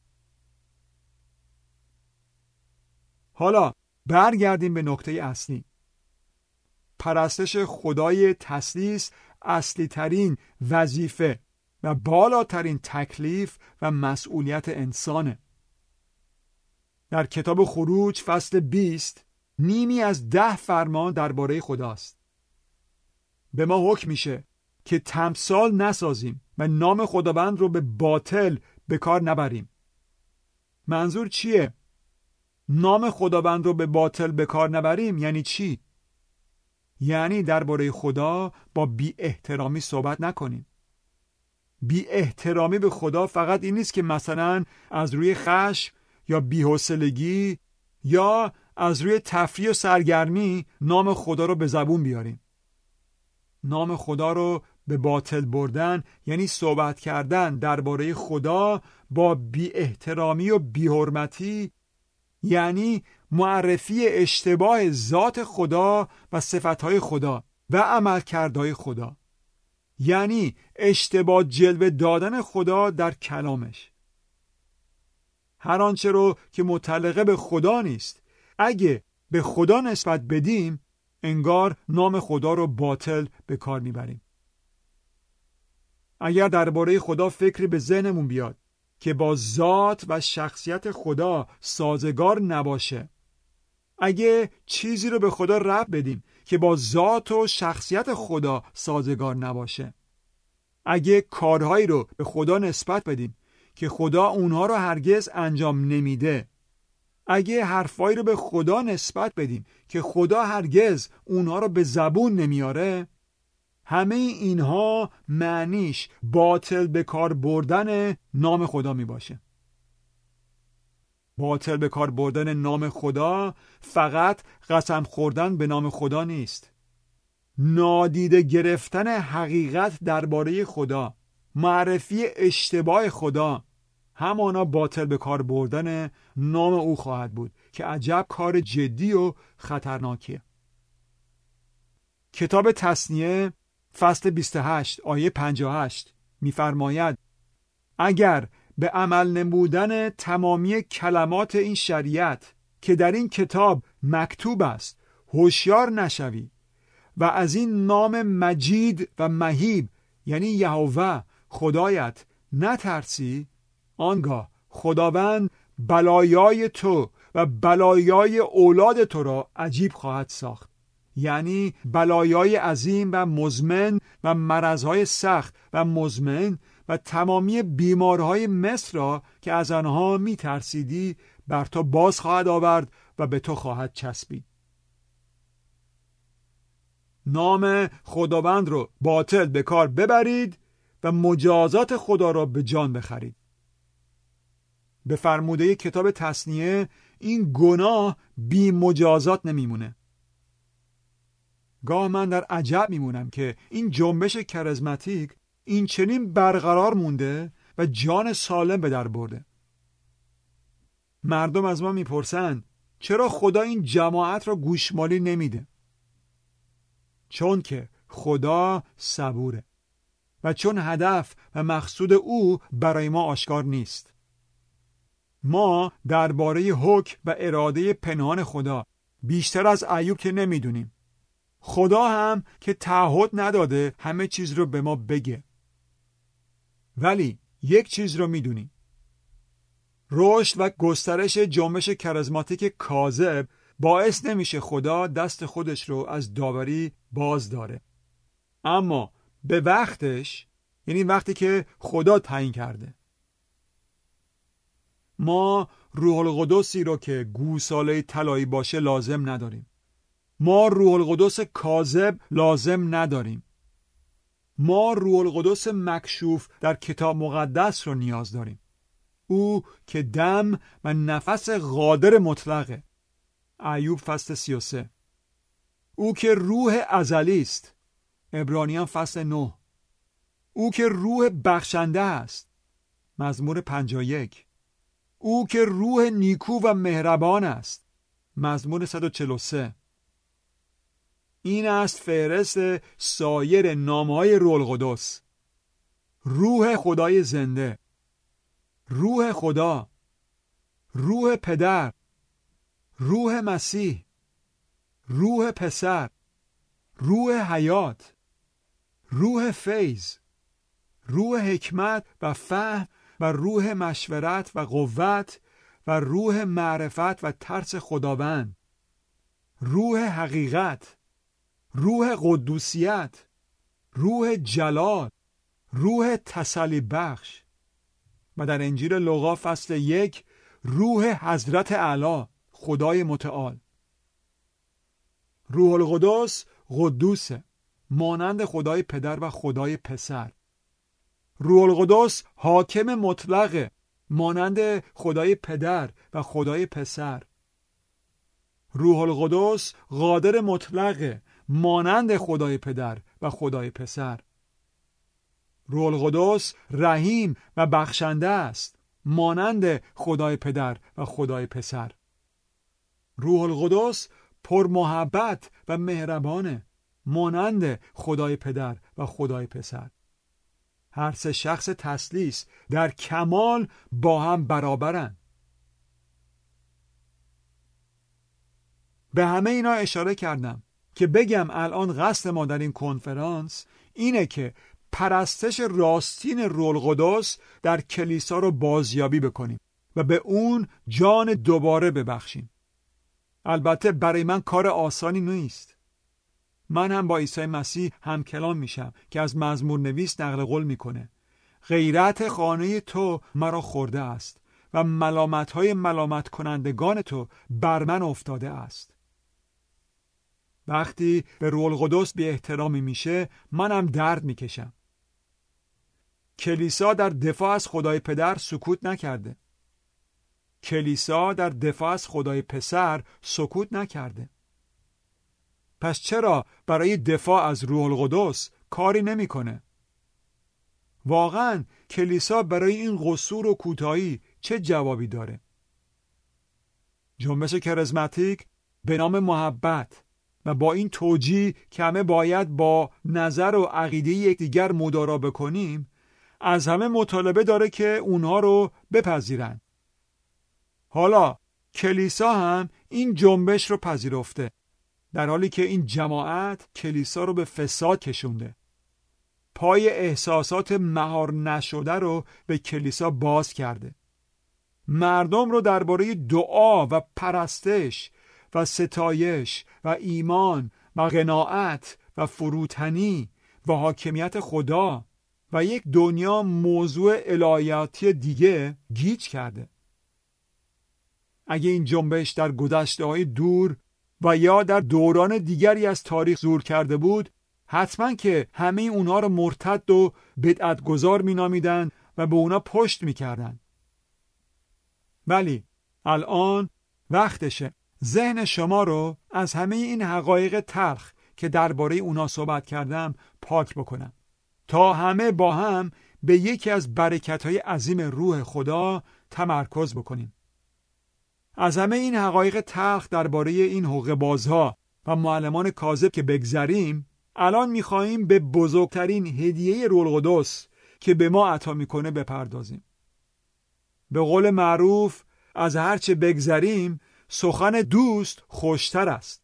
حالا برگردیم به نکته اصلی. پرستش خدای تثلیث اصلی ترین وظیفه و بالاترین تکلیف و مسئولیت انسانه. در کتاب خروج فصل 20 نیمی از 10 فرمان درباره خداست. به ما حکم میشه که تمثال نسازیم و نام خداوند رو به باطل به کار نبریم. منظور چیه؟ نام خداوند رو به باطل به کار نبریم یعنی چی؟ یعنی درباره خدا با بی احترامی صحبت نکنیم. بی احترامی به خدا فقط این نیست که مثلا از روی خشم یا بی‌حوصلگی یا از روی تفریح و سرگرمی نام خدا رو به زبون بیاریم. نام خدا رو به باطل بردن یعنی صحبت کردن درباره خدا با بی احترامی و بی حرمتی، یعنی معرفی اشتباه ذات خدا و صفتهای خدا و عملکردهای خدا، یعنی اشتباه جلوه دادن خدا در کلامش. هر آنچه رو که متعلق به خدا نیست اگه به خدا نسبت بدیم انگار نام خدا رو باطل به کار میبریم. اگر درباره خدا فکری به ذهنمون بیاد که با ذات و شخصیت خدا سازگار نباشه، اگه چیزی رو به خدا ربط بدیم که با ذات و شخصیت خدا سازگار نباشه، اگه کارهایی رو به خدا نسبت بدیم که خدا اونها رو هرگز انجام نمیده، اگه حرفایی رو به خدا نسبت بدیم که خدا هرگز اونها رو به زبون نمیاره، همه اینها معنیش باطل به کار بردن نام خدا می باشه. باطل به کار بردن نام خدا فقط قسم خوردن به نام خدا نیست. نادیده گرفتن حقیقت درباره خدا، معرفی اشتباه خدا، همانا باطل به کار بردن نام او خواهد بود که عجب کار جدی و خطرناکیه. کتاب تثنیه فصل 28 آیه 58 می‌فرماید اگر به عمل نمودن تمامی کلمات این شریعت که در این کتاب مکتوب است هوشیار نشوی و از این نام مجید و مهیب یعنی یهوه خدایت نترسی، آنگاه خداوند بلایای تو و بلایای اولاد تو را عجیب خواهد ساخت. یعنی بلایای عظیم و مزمن و مرضهای سخت و مزمن و تمامی بیمارهای مصر را که از آنها می ترسیدی بر تو باز خواهد آورد و به تو خواهد چسبید. نام خداوند رو باطل به کار ببرید و مجازات خدا را به جان بخرید. به فرموده کتاب تثنیه این گناه بی مجازات نمیمونه. گاه من در عجب میمونم که این جنبش کاریزماتیک این چنین برقرار مونده و جان سالم به در برده. مردم از ما میپرسن چرا خدا این جماعت را گوشمالی نمیده؟ چون که خدا صبوره و چون هدف و مقصود او برای ما آشکار نیست. ما درباره حکم و اراده پنهان خدا بیشتر از ایوب که نمیدونیم. خدا هم که تعهد نداده همه چیز رو به ما بگه. ولی یک چیز رو میدونیم. رشد و گسترش جنبش کاریزماتیک کاذب باعث نمیشه خدا دست خودش رو از داوری باز داره. اما به وقتش، یعنی وقتی که خدا تعیین کرده. ما روح القدسی رو که گوساله طلایی باشه لازم نداریم. ما روح القدس کاذب لازم نداریم. ما روح القدس مکشوف در کتاب مقدس رو نیاز داریم. او که دم و نفس قادر مطلقه. ایوب فصل 33. او که روح ازلی است. عبرانیان فصل 9. او که روح بخشنده است. مزمور 51. او که روح نیکو و مهربان است. مزمور 143. این است فهرست سایر نام‌های روح القدس. روح خدای زنده، روح خدا، روح پدر، روح مسیح، روح پسر، روح حیات، روح فیض، روح حکمت و فهم و روح مشورت و قوت و روح معرفت و ترس خداوند، روح حقیقت، روح قدوسیت، روح جلال، روح تسلی بخش. و در انجیل لوقا فصل 1 روح حضرت اعلی، خدای متعال. روح القدس قدوسه، مانند خدای پدر و خدای پسر. روح القدس حاکم مطلقه، مانند خدای پدر و خدای پسر. روح القدس قادر مطلقه، مانند خدای پدر و خدای پسر. روح القدس رحیم و بخشنده است، مانند خدای پدر و خدای پسر. روح القدس پر محبت و مهربانه، مانند خدای پدر و خدای پسر. هر سه شخص تثلیث در کمال با هم برابرند. به همه اینا اشاره کردم که بگم الان قصد ما در این کنفرانس اینه که پرستش راستین روح القدس در کلیسا رو بازیابی بکنیم و به اون جان دوباره ببخشیم. البته برای من کار آسانی نیست. من هم با عیسی مسیح همکلام میشم که از مزمور نویس نقل قول میکنه: غیرت خانه تو مرا خورده است و ملامت‌های ملامت کنندگان تو بر من افتاده است. وقتی به روح القدس بی احترامی میشه منم درد میکشم. کلیسا در دفاع از خدای پدر سکوت نکرده. کلیسا در دفاع از خدای پسر سکوت نکرده. پس چرا برای دفاع از روح القدس کاری نمیکنه؟ واقعاً کلیسا برای این قصور و کوتاهی چه جوابی داره؟ جنبش کاریزماتیک به نام محبت و با این توجیه که همه باید با نظر و عقیده یکدیگر مدارا بکنیم، از همه مطالبه داره که اونها رو بپذیرن. حالا کلیسا هم این جنبش رو پذیرفته، در حالی که این جماعت کلیسا رو به فساد کشونده. پای احساسات مهار نشده رو به کلیسا باز کرده. مردم رو درباره دعا و پرستش و ستایش و ایمان و قناعت و فروتنی و حاکمیت خدا و یک دنیا موضوع الهیاتی دیگه گیج کرده. اگه این جنبش در گذشته‌های دور و یا در دوران دیگری از تاریخ ظهور کرده بود، حتما که همه اونها رو مرتد و بدعتگذار مینامیدن و به اونا پشت میکردن. ولی الان وقتشه ذهن شما رو از همه این حقایق تلخ که درباره اونا صحبت کردم پاک بکنم تا همه با هم به یکی از برکت‌های عظیم روح خدا تمرکز بکنیم. از همه این حقایق تلخ درباره این حقه‌بازها و معلمان کاذب که بگذریم، الان می‌خوایم به بزرگترین هدیه روح القدس که به ما عطا می‌کنه بپردازیم. به قول معروف از هر چه بگذریم سخن دوست خوشتر است.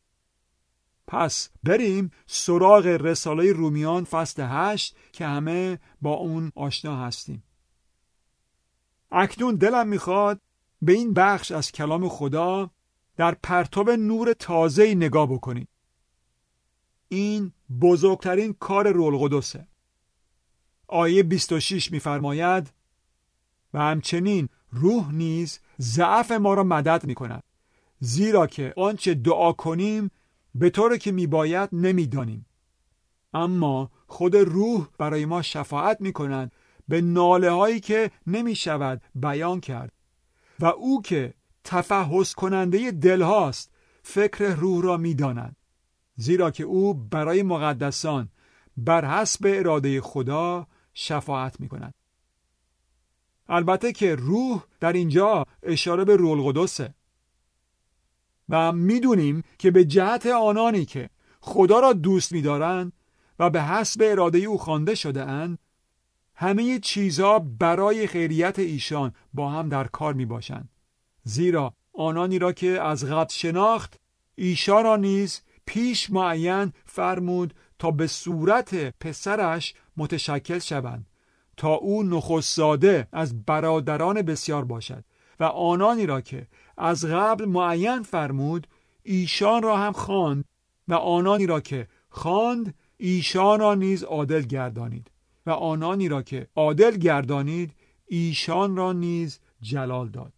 پس بریم سراغ رساله رومیان فصل 8 که همه با اون آشنا هستیم. اکنون دلم میخواد به این بخش از کلام خدا در پرتو نور تازه‌ای نگاه بکنید. این بزرگترین کار روح القدسه. آیه 26 میفرماید و همچنین روح نیز ضعف ما را مدد میکند، زیرا که آنچه دعا کنیم به طوری که میباید نمیدانیم، اما خود روح برای ما شفاعت میکند به ناله هایی که نمیشود بیان کرد و او که تفحص کننده دل هاست فکر روح را میداند، زیرا که او برای مقدسان بر حسب اراده خدا شفاعت میکند. البته که روح در اینجا اشاره به روح القدسه و میدونیم که به جهت آنانی که خدا را دوست می‌دارند و به حسب اراده او خوانده شده اند، همه چیزها برای خیریت ایشان با هم در کار میباشند، زیرا آنانی را که از قبل شناخت ایشان را نیز پیش معین فرمود تا به صورت پسرش متشکل شوند، تا او نخست زاده از برادران بسیار باشد. و آنانی را که از قبل معین فرمود ایشان را هم خواند و آنانی را که خواند ایشان را نیز عادل گردانید و آنانی را که عادل گردانید ایشان را نیز جلال داد.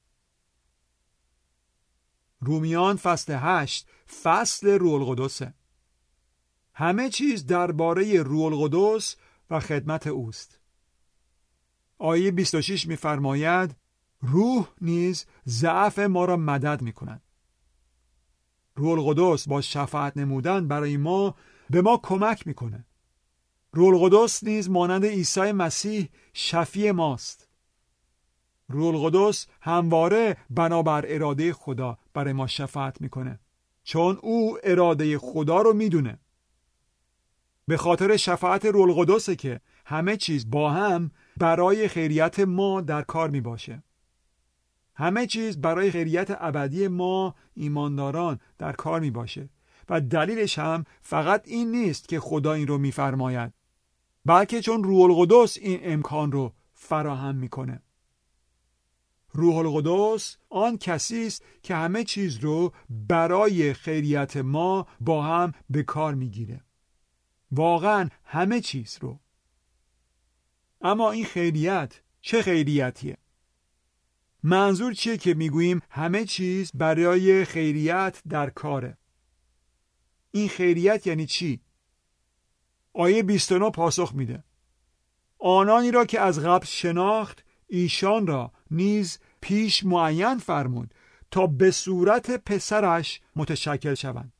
رومیان فصل 8 فصل روح القدسه. همه چیز درباره روح القدس و خدمت اوست. آیه 26 می‌فرماید روح نیز ضعف ما را مدد می‌کند. روح القدس با شفاعت نمودن برای ما به ما کمک می‌کنه. روح القدس نیز مانند عیسی مسیح شفیع ماست. روح القدس همواره بنابر اراده خدا برای ما شفاعت می‌کنه، چون او اراده خدا رو می‌دونه. به خاطر شفاعت روح القدسه که همه چیز با هم برای خیریت ما در کار میباشه. همه چیز برای خیریت ابدی ما ایمانداران در کار میباشه و دلیلش هم فقط این نیست که خدا این رو میفرماید، بلکه چون روح القدس این امکان رو فراهم میکنه. روح القدس آن کسی است که همه چیز رو برای خیریت ما با هم به کار میگیره. واقعا همه چیز رو. اما این خیریت چه خیریتیه؟ منظور چیه که میگوییم همه چیز برای خیریت در کاره؟ این خیریت یعنی چی؟ آیه 29 پاسخ میده. آنانی را که از قبل شناخت ایشان را نیز پیش معین فرمود تا به صورت پسرش متشکل شوند.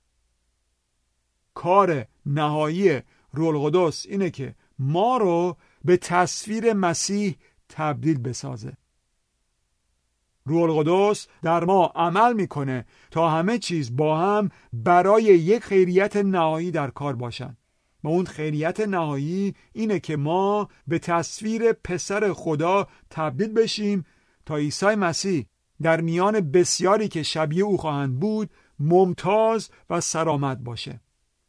کار نهایی روح القدس اینه که ما رو به تصویر مسیح تبدیل بسازه. روح القدس در ما عمل میکنه تا همه چیز با هم برای یک خیریت نهایی در کار باشن. و اون خیریت نهایی اینه که ما به تصویر پسر خدا تبدیل بشیم تا عیسی مسیح در میان بسیاری که شبیه او خواهند بود ممتاز و سرآمد باشه.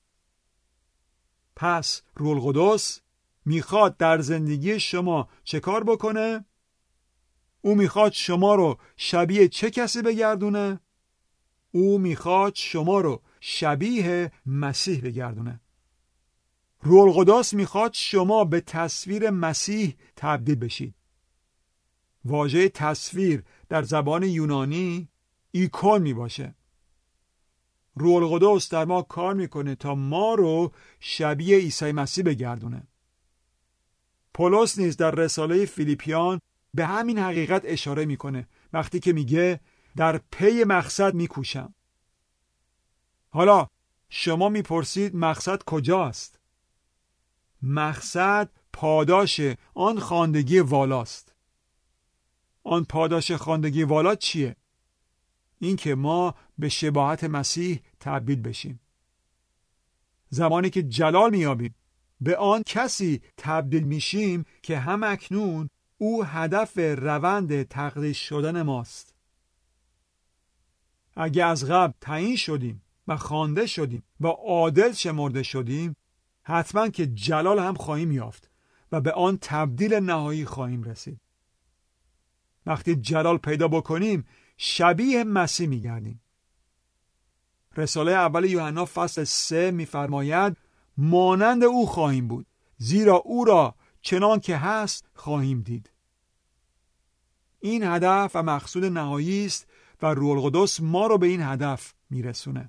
پس روح القدس میخواد در زندگی شما چه کار بکنه؟ او میخواد شما رو شبیه چه کسی بگردونه؟ او میخواد شما رو شبیه مسیح بگردونه. روح القدس میخواد شما به تصویر مسیح تبدیل بشید. واژه تصویر در زبان یونانی ایکون میباشه. روح القدس در ما کار میکنه تا ما رو شبیه عیسی مسیح بگردونه. پولس نیز در رساله فیلیپیان به همین حقیقت اشاره میکنه وقتی که میگه در پی مقصد میکوشم. حالا شما میپرسید مقصد کجاست؟ مقصد پاداش آن خواندگی والاست. آن پاداش خواندگی والا چیه؟ این که ما به شباهت مسیح تبدیل بشیم. زمانی که جلال میابیم به آن کسی تبدیل میشیم که هم اکنون او هدف روند تقدیس شدن ماست. اگه از قبل تعیین شدیم و خوانده شدیم و عادل شمرده شدیم، حتما که جلال هم خواهیم یافت و به آن تبدیل نهایی خواهیم رسید. وقتی جلال پیدا بکنیم شبیه مسیح میگردیم. رساله اول یوحنا فصل 3 میفرماید مانند او خواهیم بود، زیرا او را چنان که هست خواهیم دید. این هدف و مقصود نهایی است و روح القدس ما رو به این هدف میرسونه.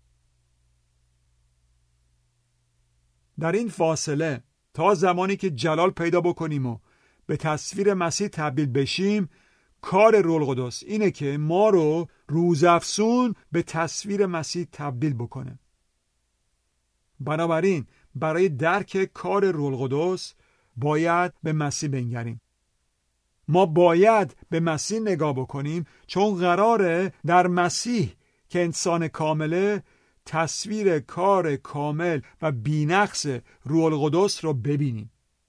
در این فاصله تا زمانی که جلال پیدا بکنیم و به تصویر مسیح تبدیل بشیم، کار روح القدس اینه که ما رو روزافزون به تصویر مسیح تبدیل بکنه. بنابراین برای درک کار روح القدس باید به مسیح بنگریم. ما باید به مسیح نگاه بکنیم چون قراره در مسیح که انسان کامله تصویر کار کامل و بی‌نقص روح القدس رو ببینیم.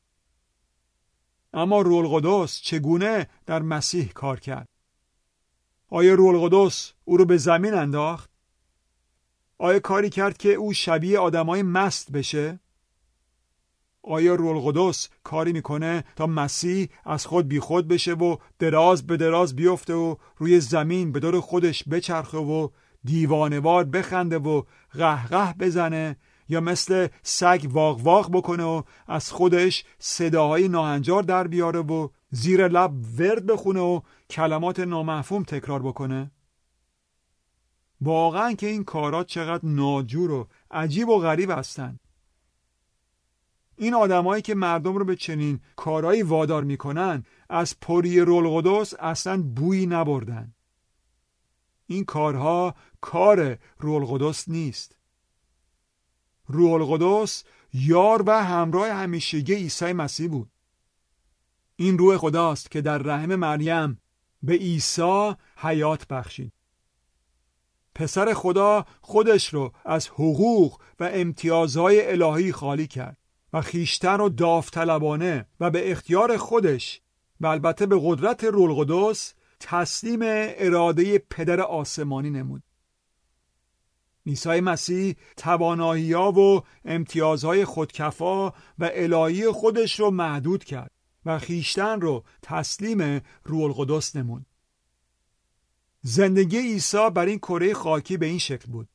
اما روح القدس چگونه در مسیح کار کرد؟ آیا روح القدس او رو به زمین انداخت؟ آیا کاری کرد که او شبیه آدمای مست بشه؟ آیا روح القدس کاری میکنه تا مسیح از خود بی خود بشه و دراز به دراز بیفته و روی زمین به دور خودش بچرخه و دیوانوار بخنده و قهقه بزنه، یا مثل سگ واق واق بکنه و از خودش صداهای ناهنجار در بیاره و زیر لب ورد بخونه و کلمات نامفهوم تکرار بکنه؟ واقعا که این کارات چقدر ناجور و عجیب و غریب هستن. این آدمایی که مردم رو به چنین کارهایی وادار میکنن از پری روح القدس اصلا بویی نبردن. این کارها کار روح القدس نیست. روح القدس یار و همراه همیشگی عیسی مسیح بود. این روح خداست که در رحم مریم به عیسی حیات بخشید. پسر خدا خودش رو از حقوق و امتیازهای الهی خالی کرد و خویشتن رو داوطلبانه و به اختیار خودش و البته به قدرت روح القدس تسلیم اراده پدر آسمانی نمود. عیسی مسیح توانایی‌ها و امتیازهای خودکفا و الهی خودش رو محدود کرد و خویشتن رو تسلیم روح القدس نمود. زندگی عیسی بر این کره خاکی به این شکل بود.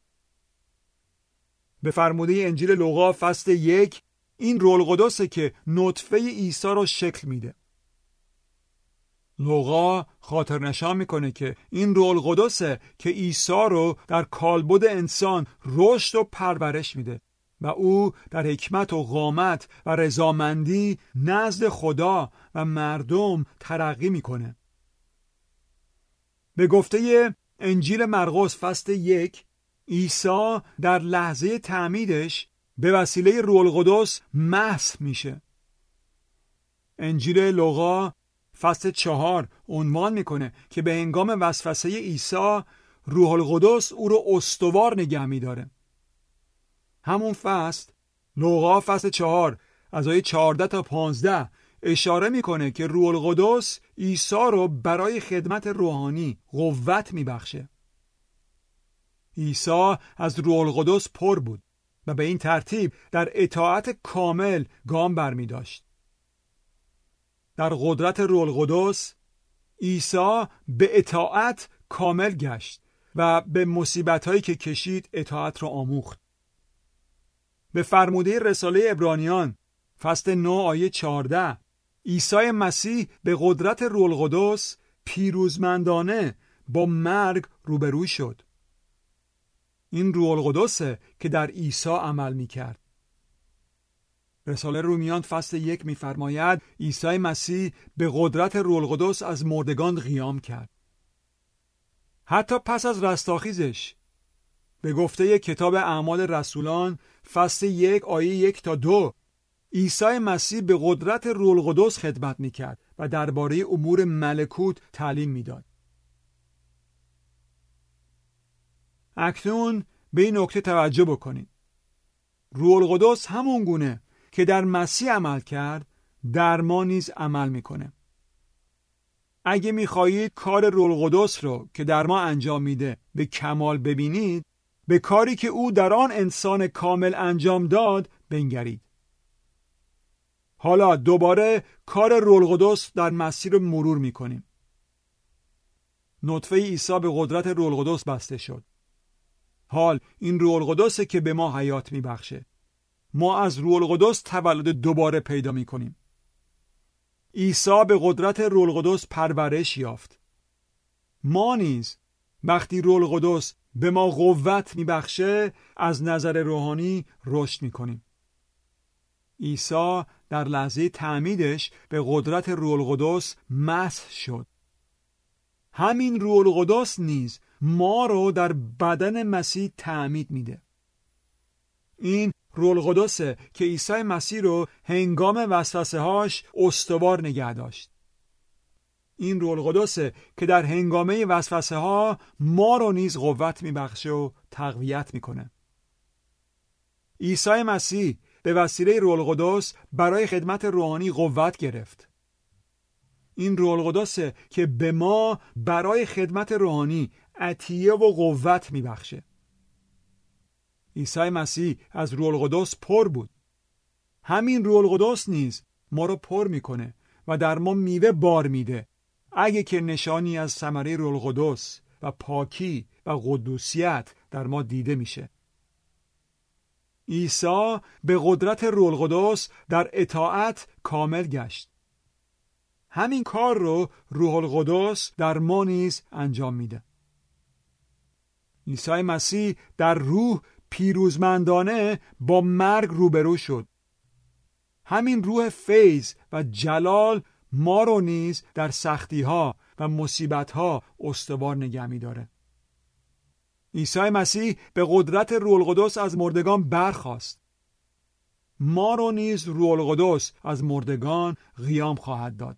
به فرموده انجیل لوقا فصل 1 این روح القدسه که نطفه عیسی رو شکل میده. لوقا خاطر نشان میکنه که این روح القدسه که عیسی رو در کالبد انسان رشد و پرورش میده و او در حکمت و قامت و رضامندی نزد خدا و مردم ترقی میکنه. به گفته انجیل مرقس فصل 1 عیسی در لحظه تعمیدش به وسیله روح القدس مسح میشه. انجیل لوقا فصل 4 عنوان میکنه که به هنگام وسوسه عیسی روح القدس او رو استوار نگه میداره. همون فصل لوقا فصل 4 از آیه 14 تا 15 اشاره میکنه که روح القدس عیسی رو برای خدمت روحانی قوت میبخشه. عیسی از روح القدس پر بود و به این ترتیب در اطاعت کامل گام برمی داشت. در قدرت روح القدس عیسی به اطاعت کامل گشت و به مصیبت‌هایی که کشید اطاعت را آموخت. به فرموده رساله عبرانیان فصل 9 آیه 14 عیسی مسیح به قدرت روح القدس پیروزمندانه با مرگ روبرو شد. این روح القدسه که در عیسی عمل می‌کرد. رساله رومیان فصل 1 می‌فرماید عیسی مسیح به قدرت روح القدس از مردگان قیام کرد. حتی پس از رستاخیزش به گفته کتاب اعمال رسولان فصل 1 آیه 1 تا 2 عیسی مسیح به قدرت روح القدس خدمت میکرد و درباره امور ملکوت تعلیم میداد. اکنون به این نکته توجه بکنید. روح القدس همون گونه که در مسیح عمل کرد در ما نیز عمل میکنه. اگه میخواهید کار روح القدس رو که در ما انجام میده به کمال ببینید، به کاری که او در آن انسان کامل انجام داد بنگرید. حالا دوباره کار روح القدس در مسیح رو مرور میکنیم. نطفه عیسی به قدرت روح القدس بسته شد. حال این روح القدسه که به ما حیات میبخشه. ما از روح القدس تولد دوباره پیدا میکنیم. عیسی به قدرت روح القدس پرورش یافت. ما نیز وقتی روح القدس به ما قوت میبخشه از نظر روحانی رشد میکنیم. عیسی در لحظه تعمیدش به قدرت روح القدس مسح شد. همین روح القدس نیز ما رو در بدن مسیح تعمید میده. این روح القدسه که عیسی مسیح رو هنگام وسوسه هاش استوار نگه داشت. این روح القدسه که در هنگامه وسوسه ها ما رو نیز قوت میبخشه و تقویت میکنه. عیسی مسیح به وسیله روح القدس برای خدمت روحانی قوت گرفت. این روح القدسه که به ما برای خدمت روحانی عطیه و قوت میبخشه. عیسی مسیح از روح القدس پر بود. همین روح القدس نیز ما رو پر میکنه و در ما میوه بار میده، اگه که نشانی از ثمره روح القدس و پاکی و قدوسیت در ما دیده میشه. عیسی به قدرت روح القدس در اطاعت کامل گشت. همین کار رو روح القدس در ما نیز انجام میده. عیسی مسیح در روح پیروزمندانه با مرگ روبرو شد. همین روح فیض و جلال ما رو نیز در سختی ها و مصیبت ها استوار نگه می‌داره. عیسی مسیح به قدرت روح القدس از مردگان برخاست. ما رو نیز روح القدس از مردگان قیام خواهد داد.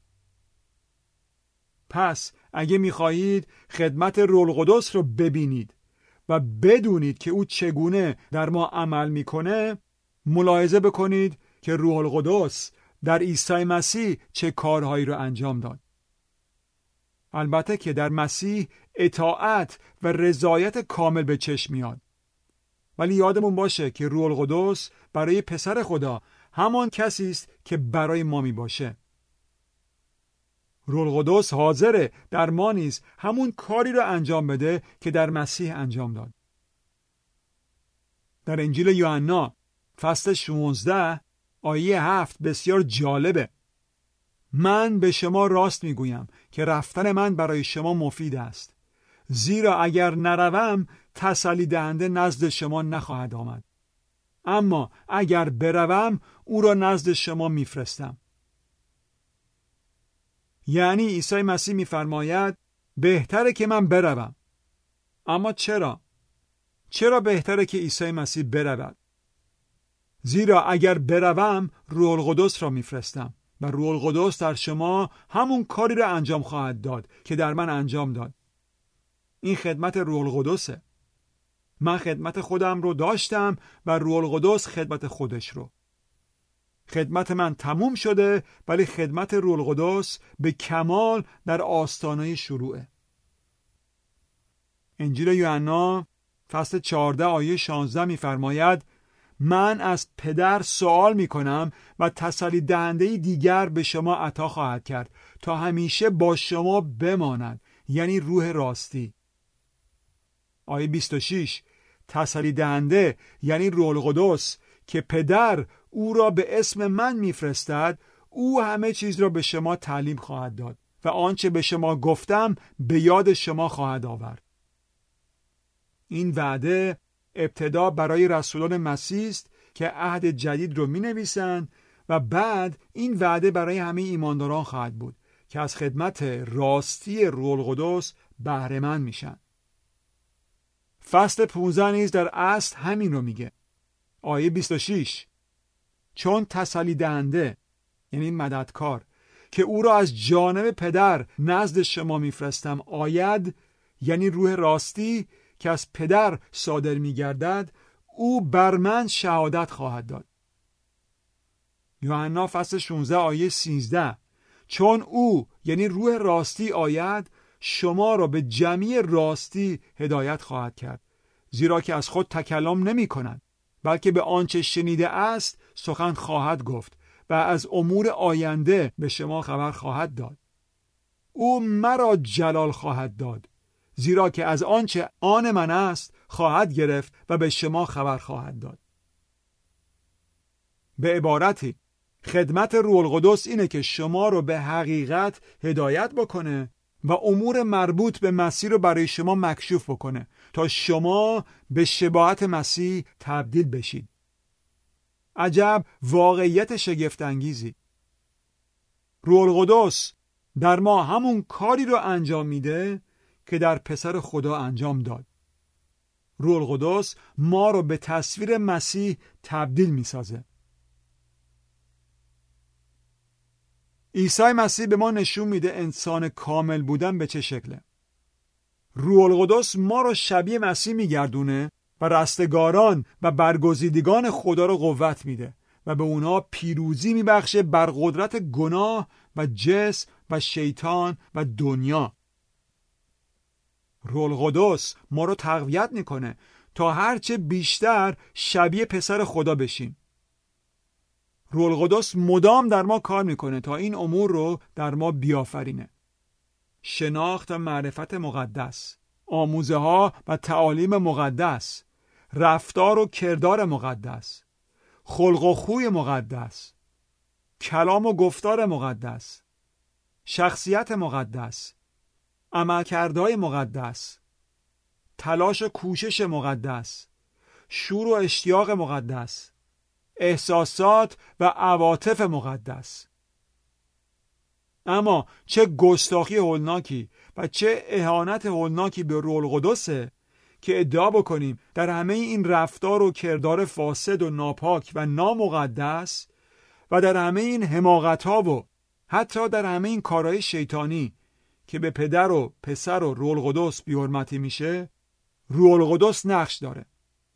پس اگه می‌خواهید خدمت روح القدس رو ببینید و بدونید که او چگونه در ما عمل میکنه، ملاحظه بکنید که روح القدس در عیسی مسیح چه کارهایی رو انجام داد. البته که در مسیح اطاعت و رضایت کامل به چشم میاد. ولی یادمون باشه که روح القدس برای پسر خدا همان کسی است که برای ما می باشه. روح القدس حاضره در ما نیز همون کاری رو انجام بده که در مسیح انجام داد. در انجیل یوحنا فصل 16 آیه 7 بسیار جالبه. من به شما راست میگویم که رفتن من برای شما مفید است. زیرا اگر نروم تسلی دهنده نزد شما نخواهد آمد. اما اگر بروم او را نزد شما میفرستم. یعنی عیسی مسیح میفرماید بهتره که من بروم. اما چرا؟ چرا بهتره که عیسی مسیح برود؟ زیرا اگر بروم روح القدس را میفرستم و روح القدس در شما همون کاری را انجام خواهد داد که در من انجام داد. این خدمت روح القدسه. من خدمت خودم رو داشتم و روح القدس خدمت خودش رو. خدمت من تموم شده، ولی خدمت روح القدس به کمال در آستانه شروعه. انجیل یوحنا فصل 14 آیه 16 می‌فرماید من از پدر سوال می‌کنم و تسلی دهنده دیگر به شما عطا خواهد کرد تا همیشه با شما بماند، یعنی روح راستی. آیه 26 تسلی دهنده یعنی روح القدس که پدر او را به اسم من میفرستد، او همه چیز را به شما تعلیم خواهد داد و آنچه به شما گفتم به یاد شما خواهد آورد. این وعده ابتدا برای رسولان مسیح است که عهد جدید رو می‌نویسند و بعد این وعده برای همه ایمانداران خواهد بود که از خدمت راستی روح القدس بهره مند میشن. فصل 15 نیز در اصل همین رو میگه. آیه 26: چون تسلی دهنده، یعنی مددکار، که او را از جانب پدر نزد شما میفرستم آید، یعنی روح راستی که از پدر صادر میگردد، او بر من شهادت خواهد داد. یوحنا فصل 16 آیه 13: چون او، یعنی روح راستی آید، شما را به جمیع راستی هدایت خواهد کرد، زیرا که از خود تکلم نمی کند، بلکه به آنچه شنیده است سخن خواهد گفت و از امور آینده به شما خبر خواهد داد. او مرا جلال خواهد داد، زیرا که از آنچه آن من است خواهد گرفت و به شما خبر خواهد داد. به عبارتی خدمت روح القدس اینه که شما رو به حقیقت هدایت بکنه و امور مربوط به مسیح رو برای شما مکشوف بکنه تا شما به شباهت مسیح تبدیل بشید. عجب واقعیت شگفت انگیزی. روح القدس در ما همون کاری رو انجام میده که در پسر خدا انجام داد. روح القدس ما رو به تصویر مسیح تبدیل میسازه. عیسی مسیح به ما نشون میده انسان کامل بودن به چه شکله. روح القدس ما رو شبیه مسیح میگردونه و رستگاران و برگزیدگان خدا رو قوت میده و به اونا پیروزی میبخشه بر قدرت گناه و جسم و شیطان و دنیا. روح القدس ما رو تقویت میکنه تا هرچه بیشتر شبیه پسر خدا بشیم. روح القدس مدام در ما کار میکنه تا این امور رو در ما بیافرینه. شناخت و معرفت مقدس، آموزه ها و تعالیم مقدس، رفتار و کردار مقدس، خلق و خوی مقدس، کلام و گفتار مقدس، شخصیت مقدس، عملکردهای مقدس، تلاش و کوشش مقدس، شور و اشتیاق مقدس، احساسات و عواطف مقدس. اما چه گستاخی هولناکی و چه اهانت هولناکی به روح القدسه که ادعا بکنیم در همه این رفتار و کردار فاسد و ناپاک و نامقدس و در همه این حماقت‌ها و حتی در همه این کارهای شیطانی که به پدر و پسر و روح القدس بی‌حرمتی میشه، روح القدس نقش داره.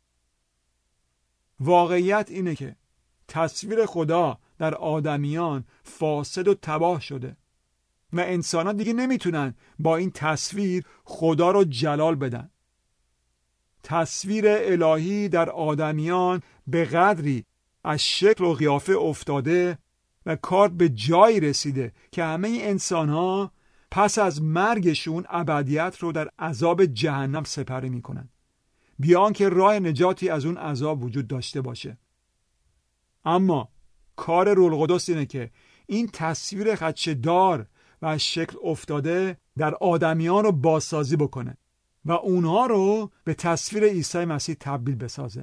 واقعیت اینه که تصویر خدا در آدمیان فاسد و تباه شده و انسان‌ها دیگه نمیتونن با این تصویر خدا رو جلال بدن. تصویر الهی در آدمیان به قدری از شکل و قیافه افتاده و کار به جایی رسیده که همه انسان‌ها پس از مرگشون ابدیت رو در عذاب جهنم سپری میکنن، بیان که راه نجاتی از اون عذاب وجود داشته باشه. اما کار روح القدس اینه که این تصویر خدشه‌دار و از شکل افتاده در آدمیان رو بازسازی بکنه و اونها رو به تصویر عیسی مسیح تبدیل بسازه.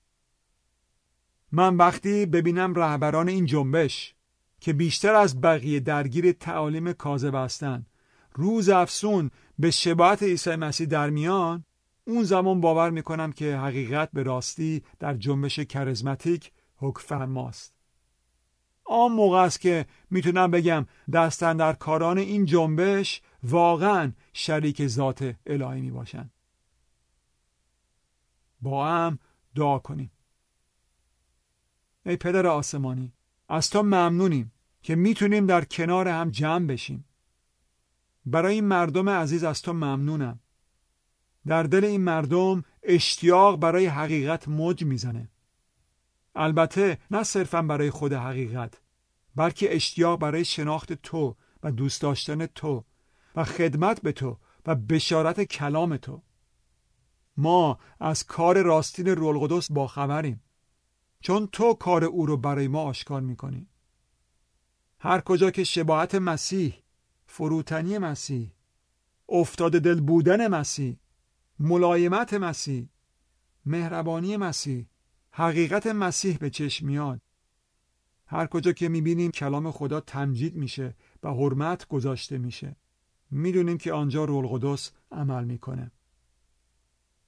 من وقتی ببینم رهبران این جنبش که بیشتر از بقیه درگیر تعالیم کاذب هستن روز افسون به شباهت عیسی مسیح در میان، اون زمان باور میکنم که حقیقت به راستی در جنبش کاریزماتیک حکم فرماست. آن موقع است که میتونم بگم دستاندرکاران این جنبش واقعا شریک ذات الهی می باشن. با هم دعا کنیم. ای پدر آسمانی، از تو ممنونیم که میتونیم در کنار هم جمع بشیم. برای این مردم عزیز از تو ممنونم. در دل این مردم اشتیاق برای حقیقت موج میزنه. البته نه صرفاً برای خود حقیقت، بلکه اشتیاق برای شناخت تو و دوست داشتن تو و خدمت به تو و بشارت کلام تو. ما از کار راستین روح القدس باخبریم، چون تو کار او رو برای ما آشکار میکنی. هر کجا که شباهت مسیح، فروتنی مسیح، افتاده دل بودن مسیح، ملایمت مسیح، مهربانی مسیح، حقیقت مسیح به چشم میاد، هر کجا که میبینیم کلام خدا تمجید میشه و حرمت گذاشته میشه، میدونیم که آنجا روح القدس عمل میکنه.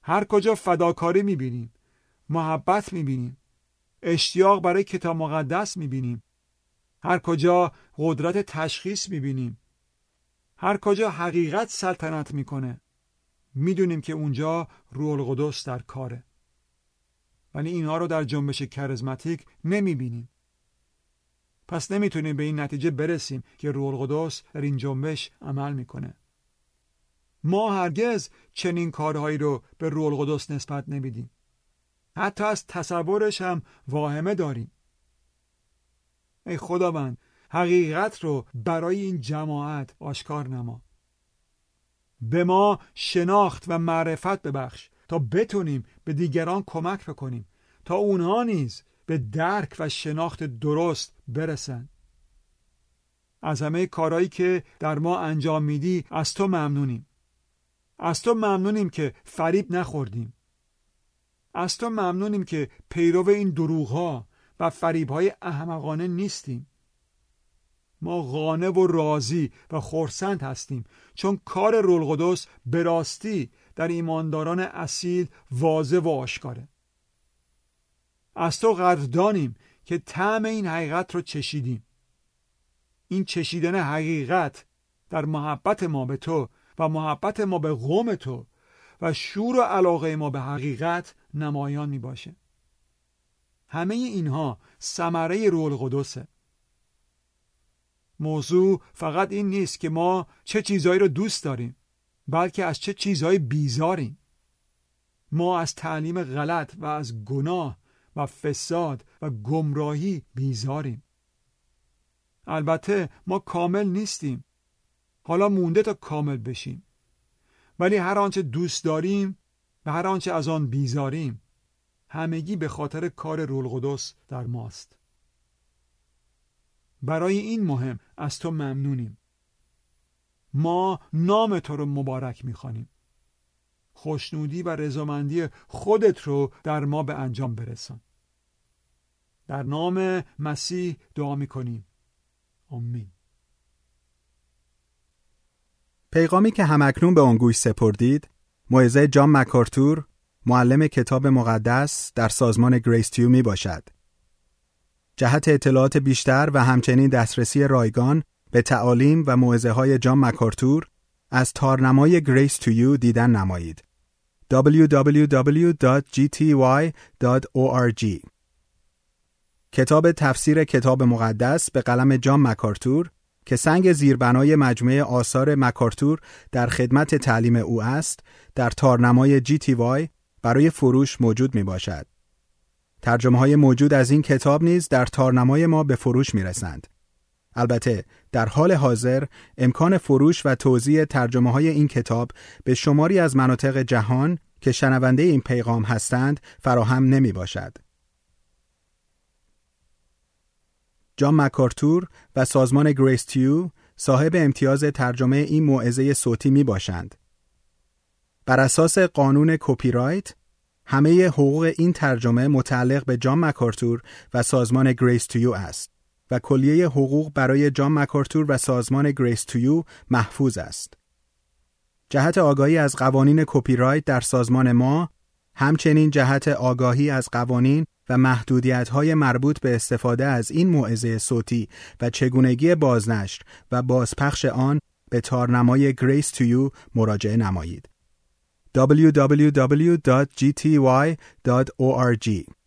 هر کجا فداکاری میبینیم، محبت میبینیم، اشتیاق برای کتاب مقدس میبینیم، هر کجا قدرت تشخیص میبینیم، هر کجا حقیقت سلطنت میکنه، میدونیم که اونجا روح القدس در کاره. ولی اینها رو در جنبش کاریزماتیک نمیبینیم. پس نمیتونیم به این نتیجه برسیم که روح القدس در این جنبش عمل میکنه. ما هرگز چنین کارهایی رو به روح القدس نسبت نمیدیم. حتی از تصورش هم واهمه داریم. ای خداوند، حقیقت رو برای این جماعت آشکار نما. به ما شناخت و معرفت ببخش تا بتونیم به دیگران کمک بکنیم، تا اونها نیز به درک و شناخت درست برسن. از همه کارهایی که در ما انجام میدی از تو ممنونیم. از تو ممنونیم که فریب نخوردیم. از تو ممنونیم که پیرو این دروغ‌ها و فریب‌های احمقانه نیستیم. ما قانع و راضی و خرسند هستیم چون کار روح القدس به راستی در ایمانداران اصیل واضح و آشکاره. از تو قدردانیم که طعم این حقیقت رو چشیدیم. این چشیدن حقیقت در محبت ما به تو و محبت ما به قوم تو و شور و علاقه ما به حقیقت نمایان می باشه. همه اینها ثمره روح القدسه. موضوع فقط این نیست که ما چه چیزهایی رو دوست داریم، بلکه از چه چیزهایی بیزاریم. ما از تعلیم غلط و از گناه و فساد و گمراهی بیزاریم. البته ما کامل نیستیم. حالا مونده تا کامل بشیم. ولی هر آنچه دوست داریم و هر آنچه از آن بیزاریم همگی به خاطر کار روح القدس در ماست. برای این مهم از تو ممنونیم. ما نام تو رو مبارک می‌خوانیم. خوشنودی و رضامندی خودت رو در ما به انجام برسان. در نام مسیح دعا می‌کنیم. آمین. پیغامی که همکنون به آن گوش سپردید، موعظه جان مکارتور، معلم کتاب مقدس در سازمان گریس تیو می باشد. جهت اطلاعات بیشتر و همچنین دسترسی رایگان به تعالیم و موعظه های جان مکارتور از تارنمای گریس تیو دیدن نمایید. www.gty.org. کتاب تفسیر کتاب مقدس به قلم جان مکارتور که سنگ زیربنای مجموعه آثار مکارتور در خدمت تعلیم او است، در تارنمای GTY برای فروش موجود می باشد. ترجمه های موجود از این کتاب نیز در تارنمای ما به فروش می رسند. البته در حال حاضر امکان فروش و توزیع ترجمه های این کتاب به شماری از مناطق جهان که شنونده این پیغام هستند فراهم نمی باشد. جان مکارتور و سازمان گریس تیو صاحب امتیاز ترجمه این موعظه صوتی می باشند. بر اساس قانون کپی رایت، همه حقوق این ترجمه متعلق به جان مکارتور و سازمان گریس تیو است و کلیه حقوق برای جان مکارتور و سازمان گریس تیو محفوظ است. جهت آگاهی از قوانین کپی رایت در سازمان ما، همچنین جهت آگاهی از قوانین و محدودیت‌های مربوط به استفاده از این موعظه صوتی و چگونگی بازنشر و بازپخش آن به تارنمای گریس تیو مراجعه نمایید. www.gty.org